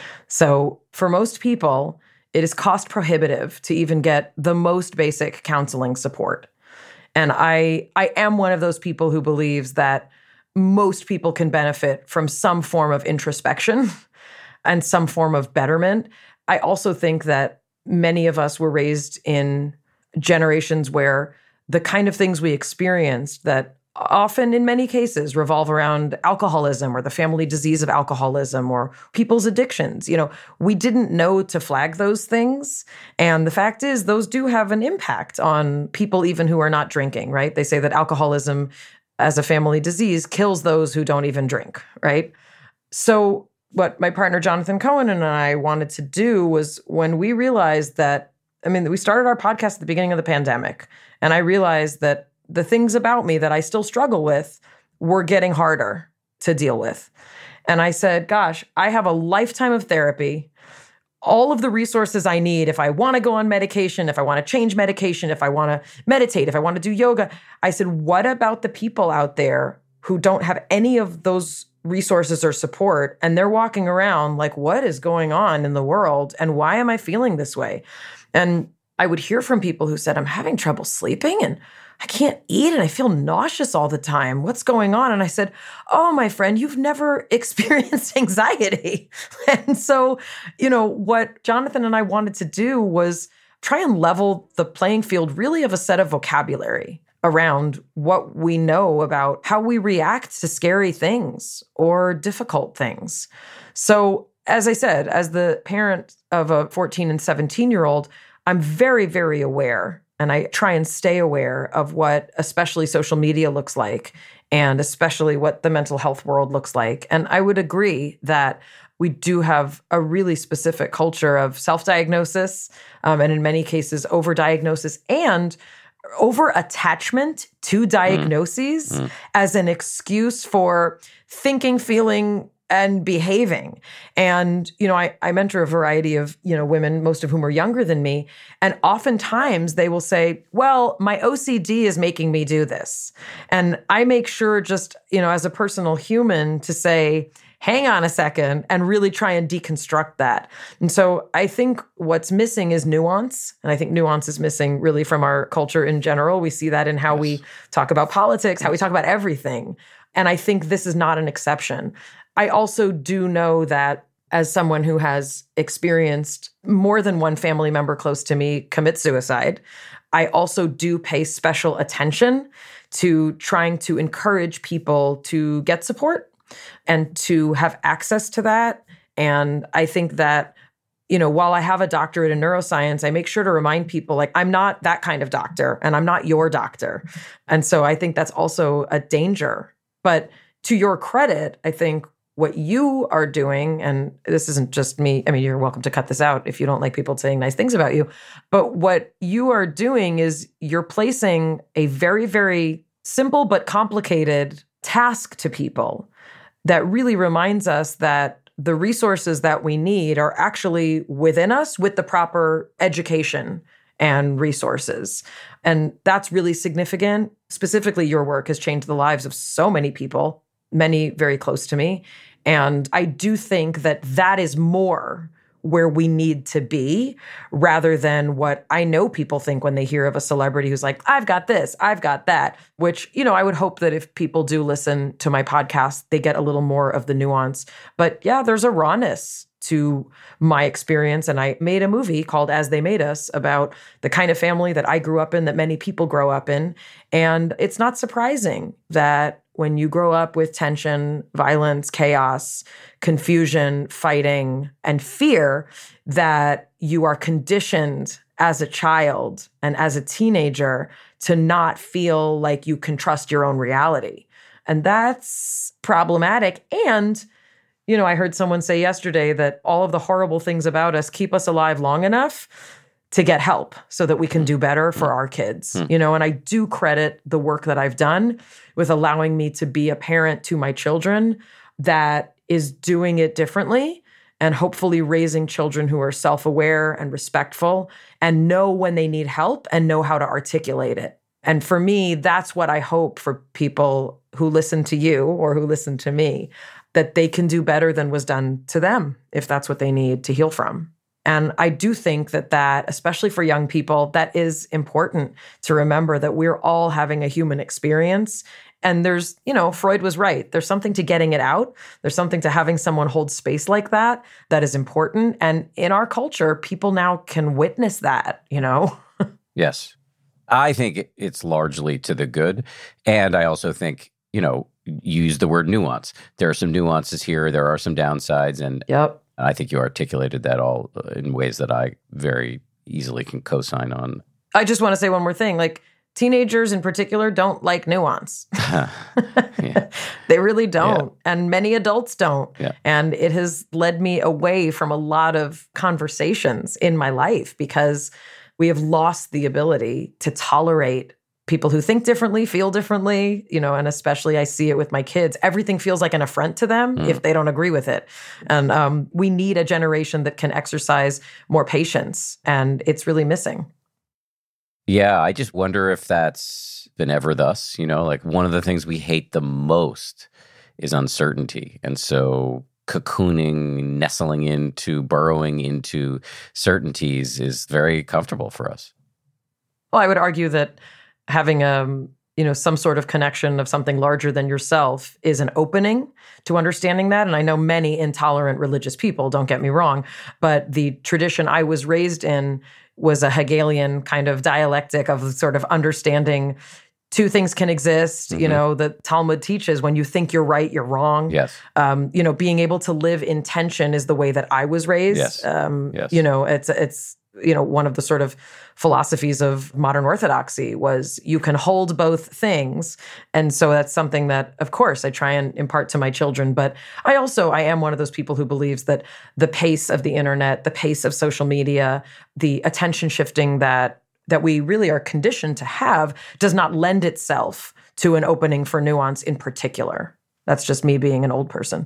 So for most people, it is cost prohibitive to even get the most basic counseling support. And I am one of those people who believes that most people can benefit from some form of introspection and some form of betterment. I also think that many of us were raised in generations where the kind of things we experienced that often in many cases revolve around alcoholism or the family disease of alcoholism or people's addictions. You know, we didn't know to flag those things. And the fact is, those do have an impact on people even who are not drinking, right? They say that alcoholism as a family disease kills those who don't even drink, right? So what my partner Jonathan Cohen and I wanted to do was when we realized that, we started our podcast at the beginning of the pandemic, and I realized that the things about me that I still struggle with were getting harder to deal with. And I said, gosh, I have a lifetime of therapy, all of the resources I need if I want to go on medication, if I want to change medication, if I want to meditate, if I want to do yoga. I said, what about the people out there who don't have any of those resources or support, and they're walking around like, what is going on in the world, and why am I feeling this way? And I would hear from people who said, I'm having trouble sleeping, and I can't eat, and I feel nauseous all the time. What's going on? And I said, oh, my friend, you've never experienced anxiety. And so, what Jonathan and I wanted to do was try and level the playing field really of a set of vocabulary around what we know about how we react to scary things or difficult things. So, as I said, as the parent of a 14 and 17-year-old, I'm very, very aware, and I try and stay aware of what especially social media looks like, and especially what the mental health world looks like. And I would agree that we do have a really specific culture of self-diagnosis, and in many cases, overdiagnosis and over-attachment to diagnoses as an excuse for thinking, feeling, and behaving. And, I mentor a variety of, women, most of whom are younger than me. And oftentimes they will say, well, my OCD is making me do this. And I make sure just, as a personal human to say, hang on a second, and really try and deconstruct that. And so I think what's missing is nuance. And I think nuance is missing really from our culture in general. We see that in how we talk about politics, how we talk about everything. And I think this is not an exception. I also do know that as someone who has experienced more than one family member close to me commit suicide, I also do pay special attention to trying to encourage people to get support and to have access to that. And I think that, while I have a doctorate in neuroscience, I make sure to remind people, like, I'm not that kind of doctor, and I'm not your doctor. And so I think that's also a danger. But to your credit, I think what you are doing, and this isn't just me, you're welcome to cut this out if you don't like people saying nice things about you, but what you are doing is you're placing a very, very simple but complicated task to people that really reminds us that the resources that we need are actually within us with the proper education and resources. And that's really significant. Specifically, your work has changed the lives of so many people, many very close to me. And I do think that that is more where we need to be rather than what I know people think when they hear of a celebrity who's like, I've got this, I've got that, which, I would hope that if people do listen to my podcast, they get a little more of the nuance. But yeah, there's a rawness to my experience. And I made a movie called As They Made Us about the kind of family that I grew up in, that many people grow up in. And it's not surprising that when you grow up with tension, violence, chaos, confusion, fighting, and fear, that you are conditioned as a child and as a teenager to not feel like you can trust your own reality. And that's problematic. And, I heard someone say yesterday that all of the horrible things about us keep us alive long enough to get help so that we can do better for our kids, and I do credit the work that I've done with allowing me to be a parent to my children that is doing it differently and hopefully raising children who are self-aware and respectful and know when they need help and know how to articulate it. And for me, that's what I hope for people who listen to you or who listen to me, that they can do better than was done to them if that's what they need to heal from. And I do think that, especially for young people, that is important to remember that we're all having a human experience. And there's, Freud was right. There's something to getting it out. There's something to having someone hold space like that is important. And in our culture, people now can witness that, Yes. I think it's largely to the good. And I also think, use the word nuance. There are some nuances here. There are some downsides. And yep. I think you articulated that all in ways that I very easily can co-sign on. I just want to say one more thing. Like, teenagers in particular don't like nuance. Yeah. They really don't. Yeah. And many adults don't. Yeah. And it has led me away from a lot of conversations in my life because we have lost the ability to tolerate people who think differently, feel differently, and especially I see it with my kids. Everything feels like an affront to them if they don't agree with it. And we need a generation that can exercise more patience, and it's really missing. Yeah, I just wonder if that's been ever thus, like one of the things we hate the most is uncertainty. And so cocooning, nestling into, burrowing into certainties is very comfortable for us. Well, I would argue that having some sort of connection of something larger than yourself is an opening to understanding that. And I know many intolerant religious people, don't get me wrong, but the tradition I was raised in was a Hegelian kind of dialectic of sort of understanding two things can exist. The Talmud teaches when you think you're right, you're wrong. Yes. Being able to live in tension is the way that I was raised. Yes. Yes. It's one of the sort of philosophies of modern orthodoxy was you can hold both things. And so that's something that, of course, I try and impart to my children. But I am one of those people who believes that the pace of the internet, the pace of social media, the attention shifting that we really are conditioned to have does not lend itself to an opening for nuance in particular. That's just me being an old person.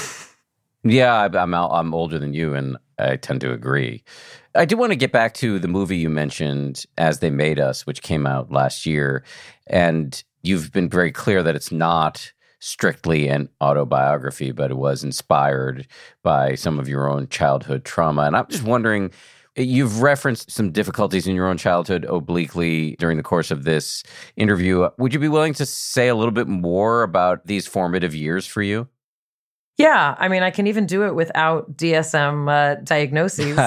Yeah, I'm older than you, and I tend to agree. I do want to get back to the movie you mentioned, As They Made Us, which came out last year. And you've been very clear that it's not strictly an autobiography, but it was inspired by some of your own childhood trauma. And I'm just wondering, you've referenced some difficulties in your own childhood obliquely during the course of this interview. Would you be willing to say a little bit more about these formative years for you? Yeah, I mean, I can even do it without DSM diagnoses.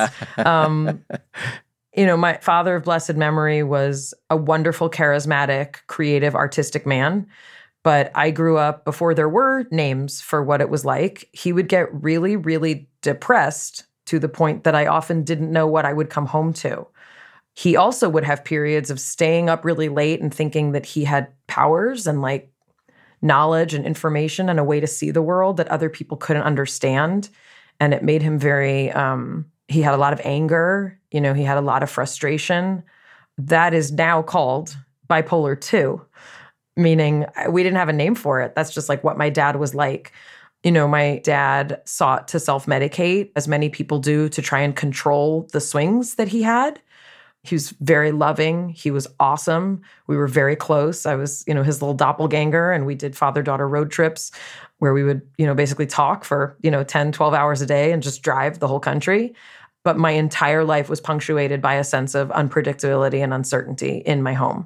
My father of blessed memory was a wonderful, charismatic, creative, artistic man. But I grew up before there were names for what it was like. He would get really, really depressed to the point that I often didn't know what I would come home to. He also would have periods of staying up really late and thinking that he had powers and knowledge and information and a way to see the world that other people couldn't understand. And it made him very, he had a lot of anger, he had a lot of frustration. That is now called bipolar 2, meaning we didn't have a name for it. That's just what my dad was like. My dad sought to self-medicate, as many people do, to try and control the swings that he had. He was very loving. He was awesome. We were very close. I was, his little doppelganger, and we did father-daughter road trips where we would, basically talk for, 10, 12 hours a day and just drive the whole country. But my entire life was punctuated by a sense of unpredictability and uncertainty in my home.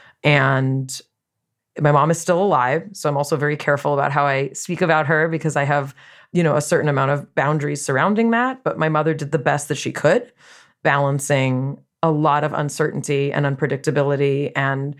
And my mom is still alive, so I'm also very careful about how I speak about her because I have, a certain amount of boundaries surrounding that. But my mother did the best that she could, balancing a lot of uncertainty and unpredictability. And,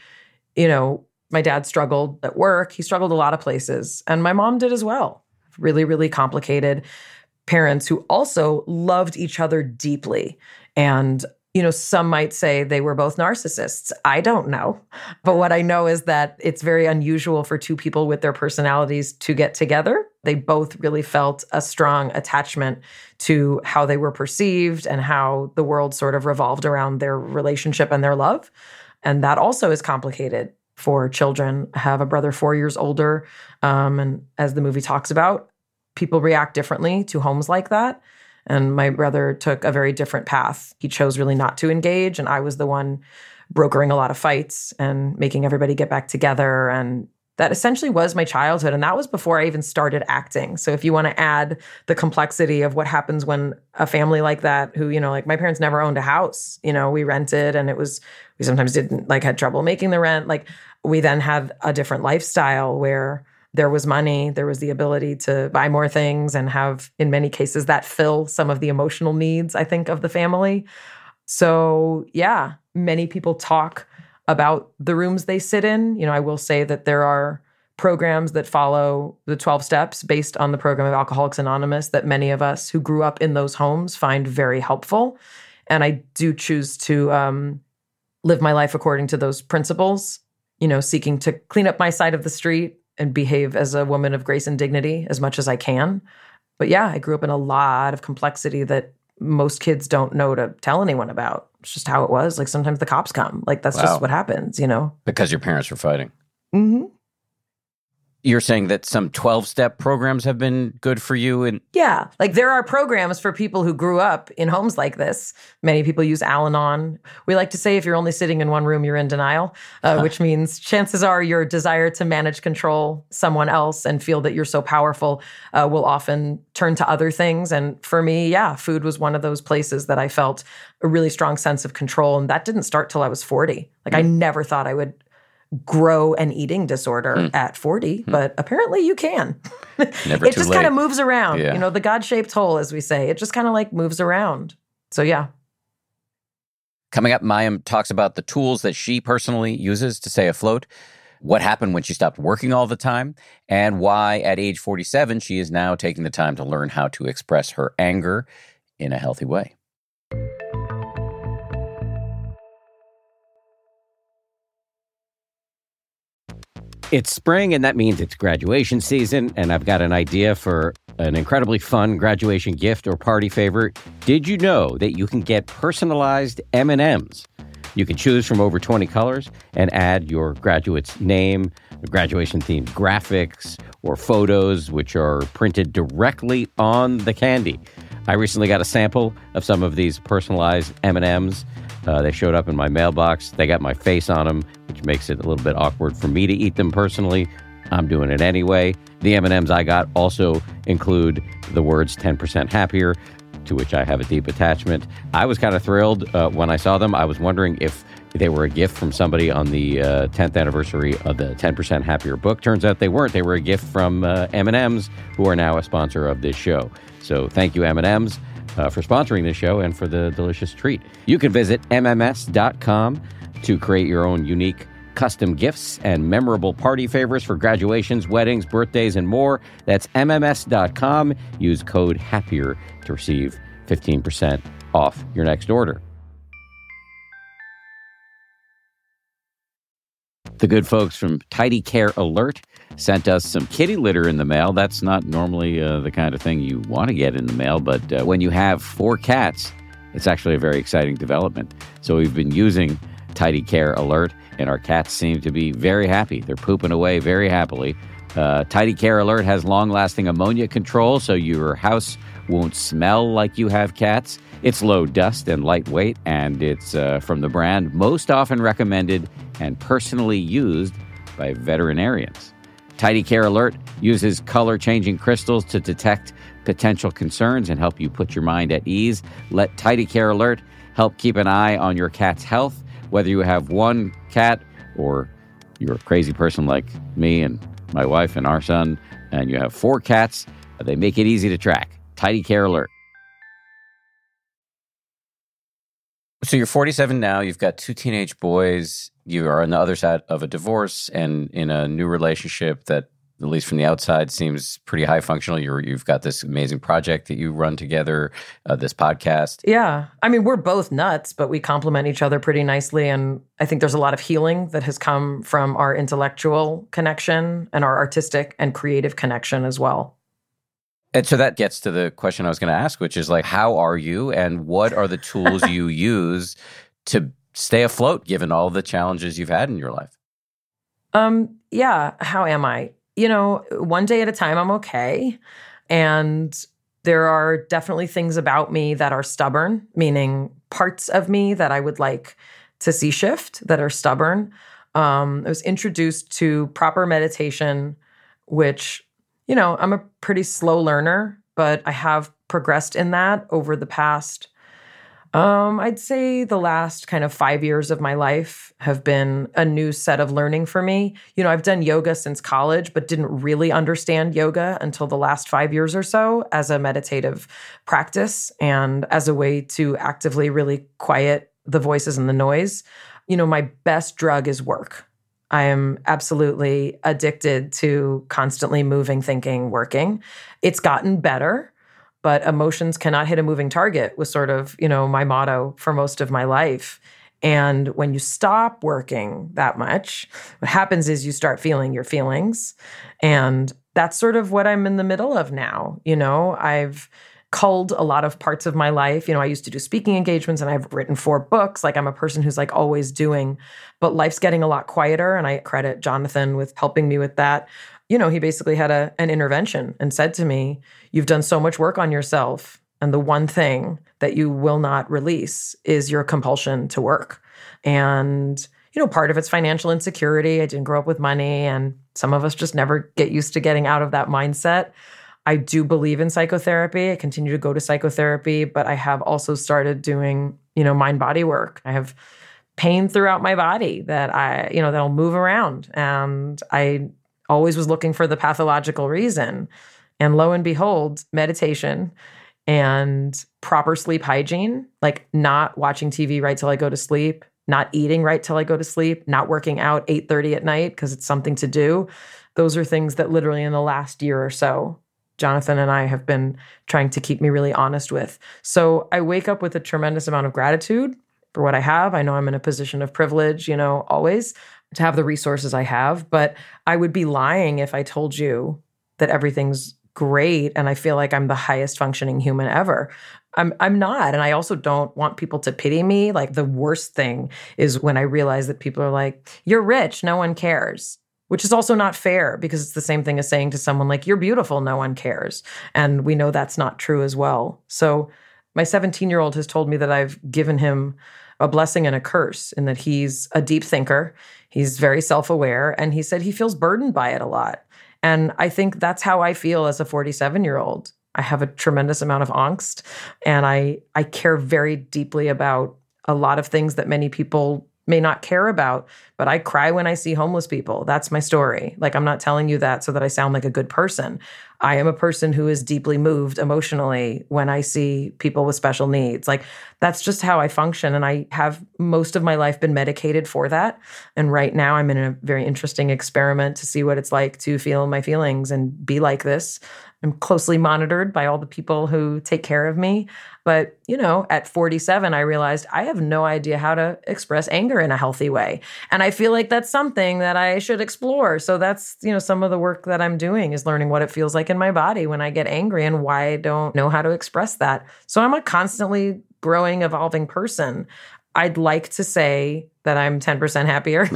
my dad struggled at work. He struggled a lot of places. And my mom did as well. Really, really complicated parents who also loved each other deeply. And, some might say they were both narcissists. I don't know. But what I know is that it's very unusual for two people with their personalities to get together. They both really felt a strong attachment to how they were perceived and how the world sort of revolved around their relationship and their love. And that also is complicated for children. I have a brother 4 years older. And as the movie talks about, people react differently to homes like that. And my brother took a very different path. He chose really not to engage. And I was the one brokering a lot of fights and making everybody get back together. And that essentially was my childhood. And that was before I even started acting. So if you want to add the complexity of what happens when a family like that, who, my parents never owned a house, we rented, and we sometimes didn't had trouble making the rent. We then had a different lifestyle where there was money, there was the ability to buy more things and have, in many cases, that fill some of the emotional needs, I think, of the family. So yeah, many people talk about the rooms they sit in. I will say that there are programs that follow the 12 steps based on the program of Alcoholics Anonymous that many of us who grew up in those homes find very helpful. And I do choose to live my life according to those principles, seeking to clean up my side of the street and behave as a woman of grace and dignity as much as I can. But yeah, I grew up in a lot of complexity that most kids don't know to tell anyone about. It's just how it was. Like sometimes the cops come. Like that's just what happens, Because your parents were fighting. Mm-hmm. You're saying that some 12-step programs have been good for you? And yeah, like there are programs for people who grew up in homes like this. Many people use Al-Anon. We like to say if you're only sitting in one room, you're in denial, which means chances are your desire to manage, control someone else and feel that you're so powerful will often turn to other things. And for me, yeah, food was one of those places that I felt a really strong sense of control. And that didn't start till I was 40. Like I never thought I would grow an eating disorder at 40, but apparently you can. Never it too just late. kind of moves around, Yeah. The God-shaped hole, as we say. It just kind of like moves around. So yeah. Coming up, Mayim talks about the tools that she personally uses to stay afloat, what happened when she stopped working all the time, and why at age 47, she is now taking the time to learn how to express her anger in a healthy way. It's spring, and that means it's graduation season, and I've got an idea for an incredibly fun graduation gift or party favor. Did you know that you can get personalized M&Ms? You can choose from over 20 colors and add your graduate's name, graduation-themed graphics, or photos, which are printed directly on the candy. I recently got a sample of some of these personalized M&Ms. They showed up in my mailbox. They got my face on them, which makes it a little bit awkward for me to eat them personally. I'm doing it anyway. The M&Ms I got also include the words 10% happier, to which I have a deep attachment. I was kind of thrilled when I saw them. I was wondering if they were a gift from somebody on the 10th anniversary of the 10% Happier book. Turns out they weren't. They were a gift from M&Ms, who are now a sponsor of this show. So thank you, M&Ms. For sponsoring this show and for the delicious treat. You can visit MMS.com to create your own unique custom gifts and memorable party favors for graduations, weddings, birthdays, and more. That's MMS.com. Use code HAPPIER to receive 15% off your next order. The good folks from Tidy Care Alert sent us some kitty litter in the mail. That's not normally the kind of thing you want to get in the mail, but when you have 4 cats, it's actually a very exciting development. So we've been using Tidy Care Alert, and our cats seem to be very happy. They're pooping away very happily. Tidy Care Alert has long-lasting ammonia control, so your house won't smell like you have cats. It's low dust and lightweight, and it's from the brand most often recommended and personally used by veterinarians. Tidy Care Alert uses color-changing crystals to detect potential concerns and help you put your mind at ease. Let Tidy Care Alert help keep an eye on your cat's health, whether you have one cat or you're a crazy person like me and my wife and our son, and you have 4 cats. They make it easy to track. Tidy Care Alert. So you're 47 now. You've got 2 teenage boys. You are on the other side of a divorce and in a new relationship that, at least from the outside, seems pretty high functional. You've got this amazing project that you run together, this podcast. Yeah. I mean, we're both nuts, but we complement each other pretty nicely. And I think there's a lot of healing that has come from our intellectual connection and our artistic and creative connection as well. And so that gets to the question I was going to ask, which is like, how are you and what are the tools you use to stay afloat given all the challenges you've had in your life? Yeah. How am I? One day at a time, I'm okay. And there are definitely things about me that are stubborn, meaning parts of me that I would like to see shift that are stubborn. I was introduced to proper meditation, which, I'm a pretty slow learner, but I have progressed in that over the past, I'd say the last kind of 5 years of my life have been a new set of learning for me. I've done yoga since college, but didn't really understand yoga until the last 5 years or so as a meditative practice and as a way to actively really quiet the voices and the noise. My best drug is work. I am absolutely addicted to constantly moving, thinking, working. It's gotten better, but emotions cannot hit a moving target was sort of, my motto for most of my life. And when you stop working that much, what happens is you start feeling your feelings. And that's sort of what I'm in the middle of now. I've culled a lot of parts of my life. I used to do speaking engagements and I've written 4 books. Like I'm a person who's like always doing, but life's getting a lot quieter. And I credit Jonathan with helping me with that. He basically had an intervention and said to me, you've done so much work on yourself. And the one thing that you will not release is your compulsion to work. And, part of it's financial insecurity. I didn't grow up with money, and some of us just never get used to getting out of that mindset. I do believe in psychotherapy. I continue to go to psychotherapy, but I have also started doing, mind-body work. I have pain throughout my body that that'll move around. And I always was looking for the pathological reason. And lo and behold, meditation and proper sleep hygiene, like not watching TV right till I go to sleep, not eating right till I go to sleep, not working out 8:30 at night because it's something to do. Those are things that literally in the last year or so, Jonathan and I have been trying to keep me really honest with. So I wake up with a tremendous amount of gratitude for what I have. I know I'm in a position of privilege, always to have the resources I have, but I would be lying if I told you that everything's great and I feel like I'm the highest functioning human ever. I'm not. And I also don't want people to pity me. Like the worst thing is when I realize that people are like, you're rich, no one cares. Which is also not fair because it's the same thing as saying to someone like, you're beautiful, no one cares. And we know that's not true as well. So my 17-year-old has told me that I've given him a blessing and a curse in that he's a deep thinker. He's very self-aware. And he said he feels burdened by it a lot. And I think that's how I feel as a 47-year-old. I have a tremendous amount of angst, and I care very deeply about a lot of things that many people may not care about, but I cry when I see homeless people. That's my story. Like, I'm not telling you that so that I sound like a good person. I am a person who is deeply moved emotionally when I see people with special needs. Like, that's just how I function. And I have most of my life been medicated for that. And right now I'm in a very interesting experiment to see what it's like to feel my feelings and be like this. I'm closely monitored by all the people who take care of me. But, at 47, I realized I have no idea how to express anger in a healthy way. And I feel like that's something that I should explore. So that's, some of the work that I'm doing is learning what it feels like in my body when I get angry and why I don't know how to express that. So I'm a constantly growing, evolving person. I'd like to say that I'm 10% happier.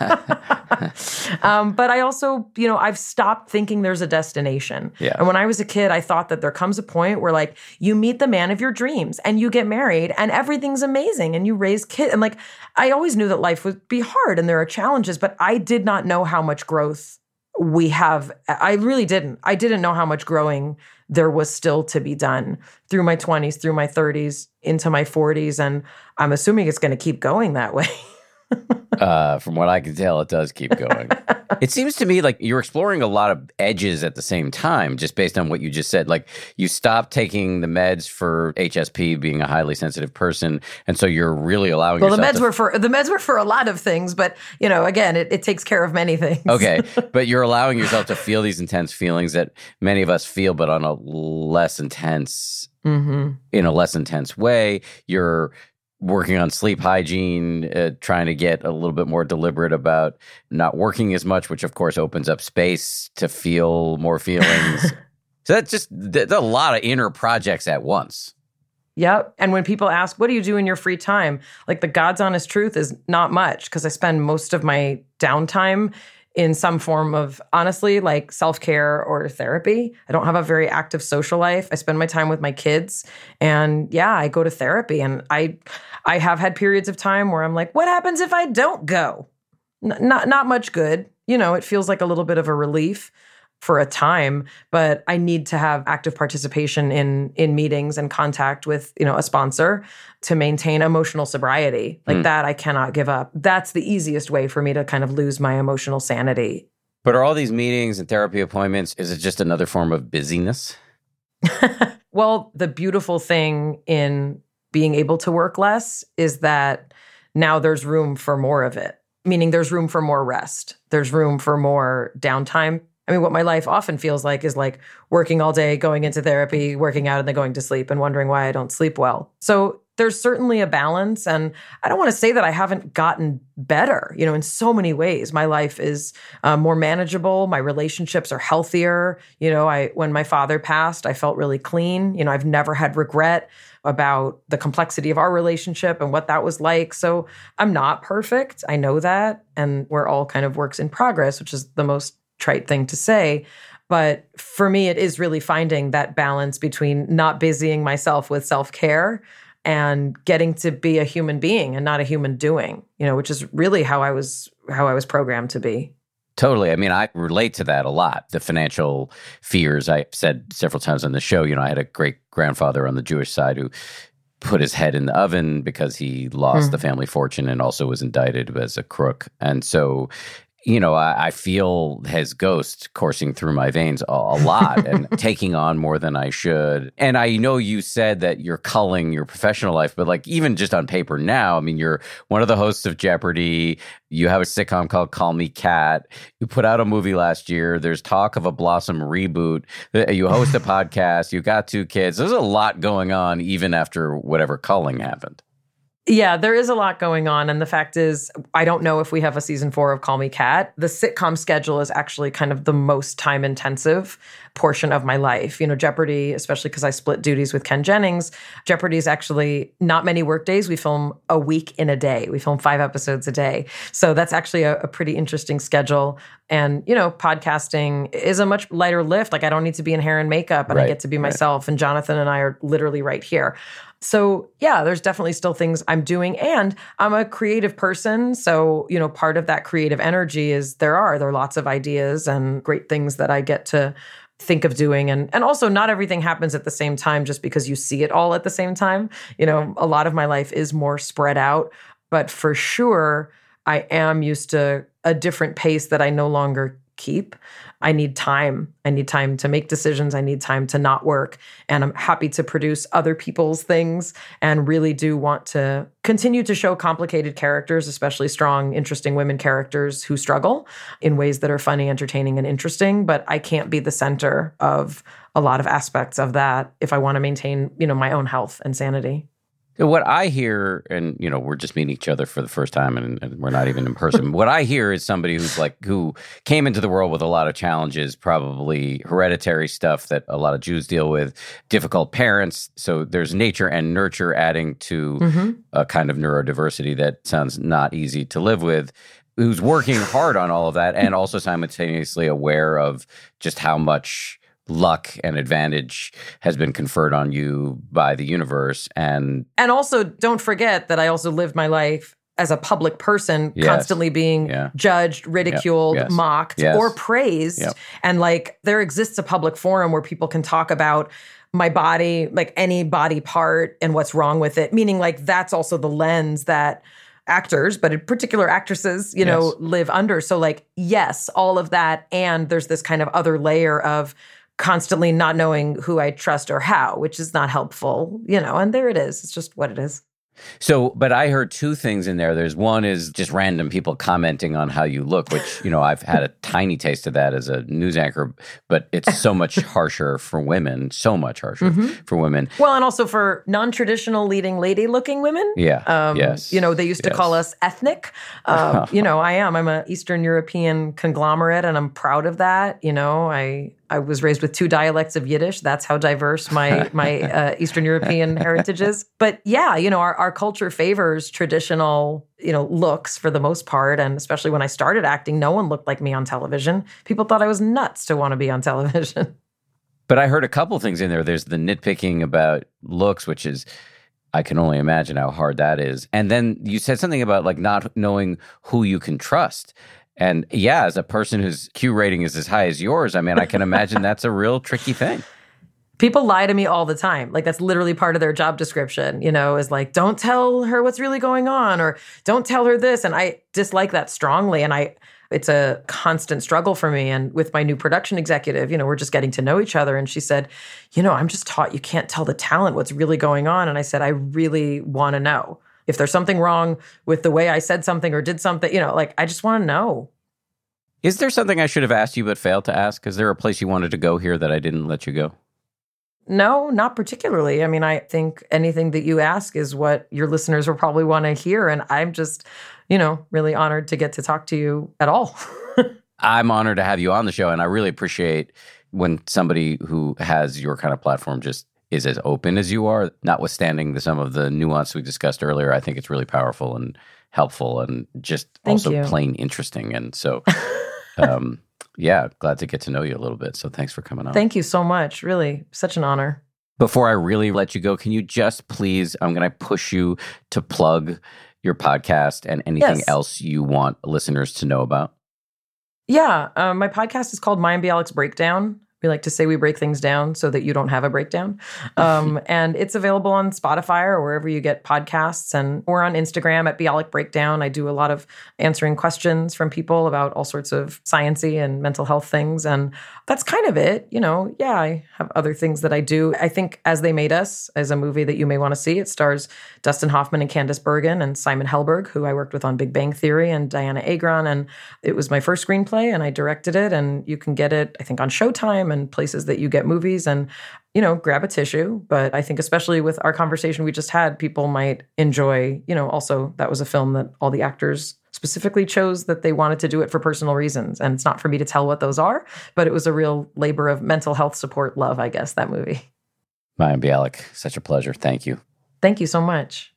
But I also, I've stopped thinking there's a destination. Yeah. And when I was a kid, I thought that there comes a point where like you meet the man of your dreams and you get married and everything's amazing and you raise kids. And like, I always knew that life would be hard and there are challenges, but I did not know how much growth we have. I really didn't. I didn't know how much growing there was still to be done through my 20s, through my 30s, into my 40s. And I'm assuming it's going to keep going that way. From what I can tell, it does keep going. It seems to me like you're exploring a lot of edges at the same time, just based on what you just said. Like you stopped taking the meds for HSP, being a highly sensitive person, and so you're really allowing yourself. Well, the meds were for a lot of things, but again, it takes care of many things. Okay, but you're allowing yourself to feel these intense feelings that many of us feel, but on a less intense, in a less intense way. You're working on sleep hygiene, trying to get a little bit more deliberate about not working as much, which of course opens up space to feel more feelings. So that's a lot of inner projects at once. Yep. And when people ask, what do you do in your free time? Like the God's honest truth is not much because I spend most of my downtime in some form of, honestly, like self-care or therapy. I don't have a very active social life. I spend my time with my kids. And yeah, I go to therapy. And I have had periods of time where I'm like, what happens if I don't go? Not much good. It feels like a little bit of a relief for a time, but I need to have active participation in meetings and contact with, a sponsor to maintain emotional sobriety. Like that, I cannot give up. That's the easiest way for me to kind of lose my emotional sanity. But are all these meetings and therapy appointments, is it just another form of busyness? Well, the beautiful thing in being able to work less is that now there's room for more of it, meaning there's room for more rest. There's room for more downtime. I mean, what my life often feels like is like working all day, going into therapy, working out, and then going to sleep and wondering why I don't sleep well. So there's certainly a balance. And I don't want to say that I haven't gotten better, in so many ways. My life is more manageable. My relationships are healthier. When my father passed, I felt really clean. I've never had regret about the complexity of our relationship and what that was like. So I'm not perfect. I know that. And we're all kind of works in progress, which is the most trite thing to say. But for me, it is really finding that balance between not busying myself with self-care and getting to be a human being and not a human doing, which is really how I was programmed to be. Totally. I mean, I relate to that a lot. The financial fears, I said several times on the show, I had a great grandfather on the Jewish side who put his head in the oven because he lost the family fortune and also was indicted as a crook. And so, I feel his ghost coursing through my veins a lot and taking on more than I should. And I know you said that you're culling your professional life, but like even just on paper now, I mean, you're one of the hosts of Jeopardy. You have a sitcom called Call Me Kat. You put out a movie last year. There's talk of a Blossom reboot. You host a podcast. You got 2 kids. There's a lot going on even after whatever culling happened. Yeah, there is a lot going on. And the fact is, I don't know if we have a season 4 of Call Me Kat. The sitcom schedule is actually kind of the most time-intensive portion of my life. Jeopardy, especially because I split duties with Ken Jennings, Jeopardy is actually not many work days. We film a week in a day. We film 5 episodes a day. So that's actually a pretty interesting schedule. And, podcasting is a much lighter lift. Like I don't need to be in hair and makeup and I get to be myself. And Jonathan and I are literally right here. So yeah, there's definitely still things I'm doing. And I'm a creative person. So, part of that creative energy is there are lots of ideas and great things that I get to think of doing. And also not everything happens at the same time just because you see it all at the same time. A lot of my life is more spread out, but for sure I am used to a different pace that I no longer keep. I need time. I need time to make decisions. I need time to not work. And I'm happy to produce other people's things and really do want to continue to show complicated characters, especially strong, interesting women characters who struggle in ways that are funny, entertaining, and interesting. But I can't be the center of a lot of aspects of that if I want to maintain, my own health and sanity. What I hear, and we're just meeting each other for the first time, and we're not even in person. What I hear is somebody who came into the world with a lot of challenges, probably hereditary stuff that a lot of Jews deal with, difficult parents. So there's nature and nurture adding to a kind of neurodiversity that sounds not easy to live with. Who's working hard on all of that, and also simultaneously aware of just how much luck and advantage has been conferred on you by the universe. And also don't forget that I also lived my life as a public person, constantly being judged, ridiculed, mocked, or praised. And there exists a public forum where people can talk about my body, like any body part and what's wrong with it. Meaning that's also the lens that actors, but in particular actresses, live under. So yes, all of that. And there's this kind of other layer of constantly not knowing who I trust or how, which is not helpful, and there it is. It's just what it is. So, but I heard 2 things in there. There's one is just random people commenting on how you look, which, I've had a tiny taste of that as a news anchor, but it's so much harsher for women, for women. Well, and also for non-traditional leading lady looking women. Yeah. They used to call us ethnic. I'm an Eastern European conglomerate and I'm proud of that. I was raised with 2 dialects of Yiddish. That's how diverse my Eastern European heritage is. But yeah, our culture favors traditional, looks for the most part. And especially when I started acting, no one looked like me on television. People thought I was nuts to want to be on television. But I heard a couple things in there. There's the nitpicking about looks, which is, I can only imagine how hard that is. And then you said something about not knowing who you can trust. And yeah, as a person whose Q rating is as high as yours, I mean, I can imagine that's a real tricky thing. People lie to me all the time. That's literally part of their job description, is don't tell her what's really going on or don't tell her this. And I dislike that strongly. And it's a constant struggle for me. And with my new production executive, we're just getting to know each other. And she said, I'm just taught you can't tell the talent what's really going on. And I said, I really want to know. If there's something wrong with the way I said something or did something, I just want to know. Is there something I should have asked you but failed to ask? Is there a place you wanted to go here that I didn't let you go? No, not particularly. I mean, I think anything that you ask is what your listeners will probably want to hear. And I'm just, really honored to get to talk to you at all. I'm honored to have you on the show. And I really appreciate when somebody who has your kind of platform just is as open as you are, notwithstanding some of the nuance we discussed earlier. I think it's really powerful and helpful and just also plain interesting. And so, glad to get to know you a little bit. So thanks for coming on. Thank you so much. Really, such an honor. Before I really let you go, can you just please, I'm going to push you to plug your podcast and anything else you want listeners to know about? Yeah, my podcast is called Mayim Bialik's Breakdown. We like to say we break things down so that you don't have a breakdown. And it's available on Spotify or wherever you get podcasts. And we're on Instagram at Bialik Breakdown. I do a lot of answering questions from people about all sorts of sciencey and mental health things. And that's kind of it. I have other things that I do. I think As They Made Us is a movie that you may want to see. It stars Dustin Hoffman and Candice Bergen and Simon Helberg, who I worked with on Big Bang Theory, and Diana Agron. And it was my first screenplay, and I directed it. And you can get it, I think, on Showtime and places that you get movies, and grab a tissue. But I think especially with our conversation we just had, people might enjoy, also that was a film that all the actors specifically chose that they wanted to do it for personal reasons. And it's not for me to tell what those are, but it was a real labor of mental health support love, I guess, that movie. Mayim Bialik, such a pleasure. Thank you. Thank you so much.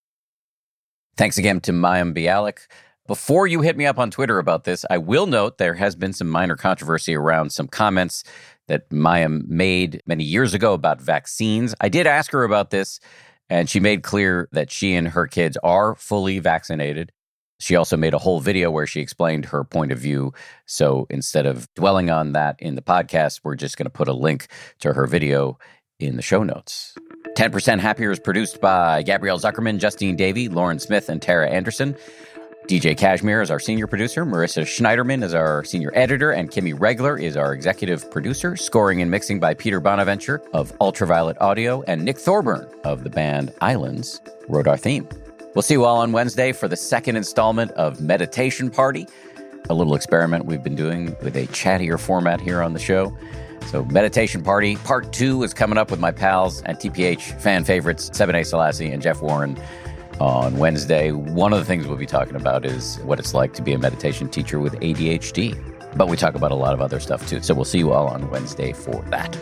Thanks again to Mayim Bialik. Before you hit me up on Twitter about this, I will note there has been some minor controversy around some comments that Mayim made many years ago about vaccines. I did ask her about this, and she made clear that she and her kids are fully vaccinated. She also made a whole video where she explained her point of view. So instead of dwelling on that in the podcast, we're just going to put a link to her video in the show notes. 10% Happier is produced by Gabrielle Zuckerman, Justine Davey, Lauren Smith, and Tara Anderson. DJ Kashmir is our senior producer, Marissa Schneiderman is our senior editor, and Kimmy Regler is our executive producer. Scoring and mixing by Peter Bonaventure of Ultraviolet Audio, and Nick Thorburn of the band Islands wrote our theme. We'll see you all on Wednesday for the second installment of Meditation Party, a little experiment we've been doing with a chattier format here on the show. So Meditation Party Part 2 is coming up with my pals and TPH fan favorites, Sebene Selassie and Jeff Warren, on Wednesday. One of the things we'll be talking about is what it's like to be a meditation teacher with ADHD. But we talk about a lot of other stuff too. So we'll see you all on Wednesday for that.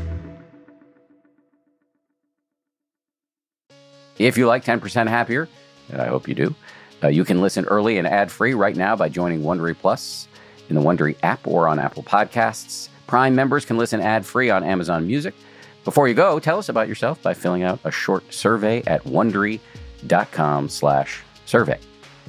If you like 10% Happier, and I hope you do, you can listen early and ad-free right now by joining Wondery Plus in the Wondery app or on Apple Podcasts. Prime members can listen ad-free on Amazon Music. Before you go, tell us about yourself by filling out a short survey at Wondery.com/survey.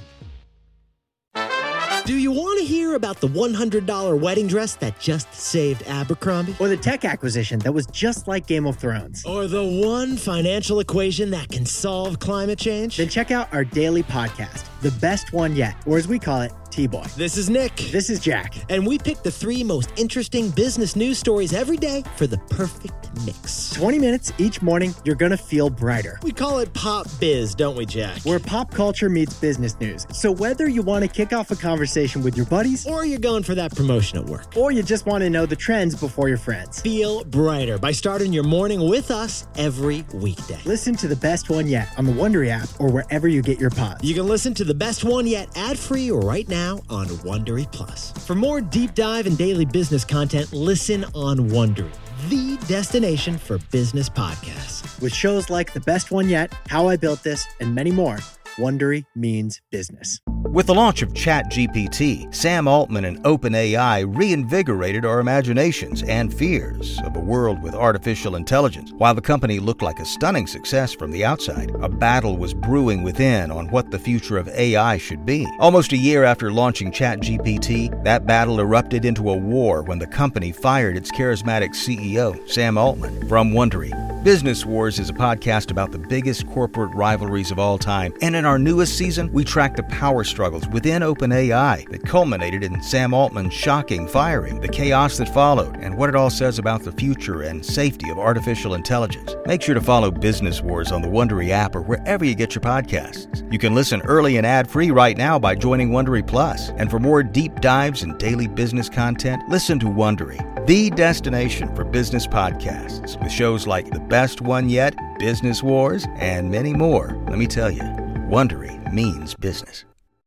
Do you want to hear about the $100 wedding dress that just saved Abercrombie? Or the tech acquisition that was just like Game of Thrones? Or the one financial equation that can solve climate change? Then check out our daily podcast, The Best One Yet, or as we call it, T-Boy. This is Nick. This is Jack. And we pick the 3 most interesting business news stories every day for the perfect mix. 20 minutes each morning, you're going to feel brighter. We call it Pop Biz, don't we, Jack? Where pop culture meets business news. So whether you want to kick off a conversation with your buddies, or you're going for that promotion at work, or you just want to know the trends before your friends, feel brighter by starting your morning with us every weekday. Listen to The Best One Yet on the Wondery app or wherever you get your pods. You can listen to The Best One Yet ad-free right now on Wondery Plus. For more deep dive and daily business content, listen on Wondery, the destination for business podcasts. With shows like The Best One Yet, How I Built This, and many more, Wondery means business. With the launch of ChatGPT, Sam Altman and OpenAI reinvigorated our imaginations and fears of a world with artificial intelligence. While the company looked like a stunning success from the outside, a battle was brewing within on what the future of AI should be. Almost a year after launching ChatGPT, that battle erupted into a war when the company fired its charismatic CEO, Sam Altman. From Wondery, Business Wars is a podcast about the biggest corporate rivalries of all time, and in our newest season, we track the power struggles within OpenAI that culminated in Sam Altman's shocking firing, the chaos that followed, and what it all says about the future and safety of artificial intelligence. Make sure to follow Business Wars on the Wondery app or wherever you get your podcasts. You can listen early and ad-free right now by joining Wondery Plus. And for more deep dives and daily business content, listen to Wondery, the destination for business podcasts with shows like The Best One Yet, Business Wars, and many more. Let me tell you, Wondery means business.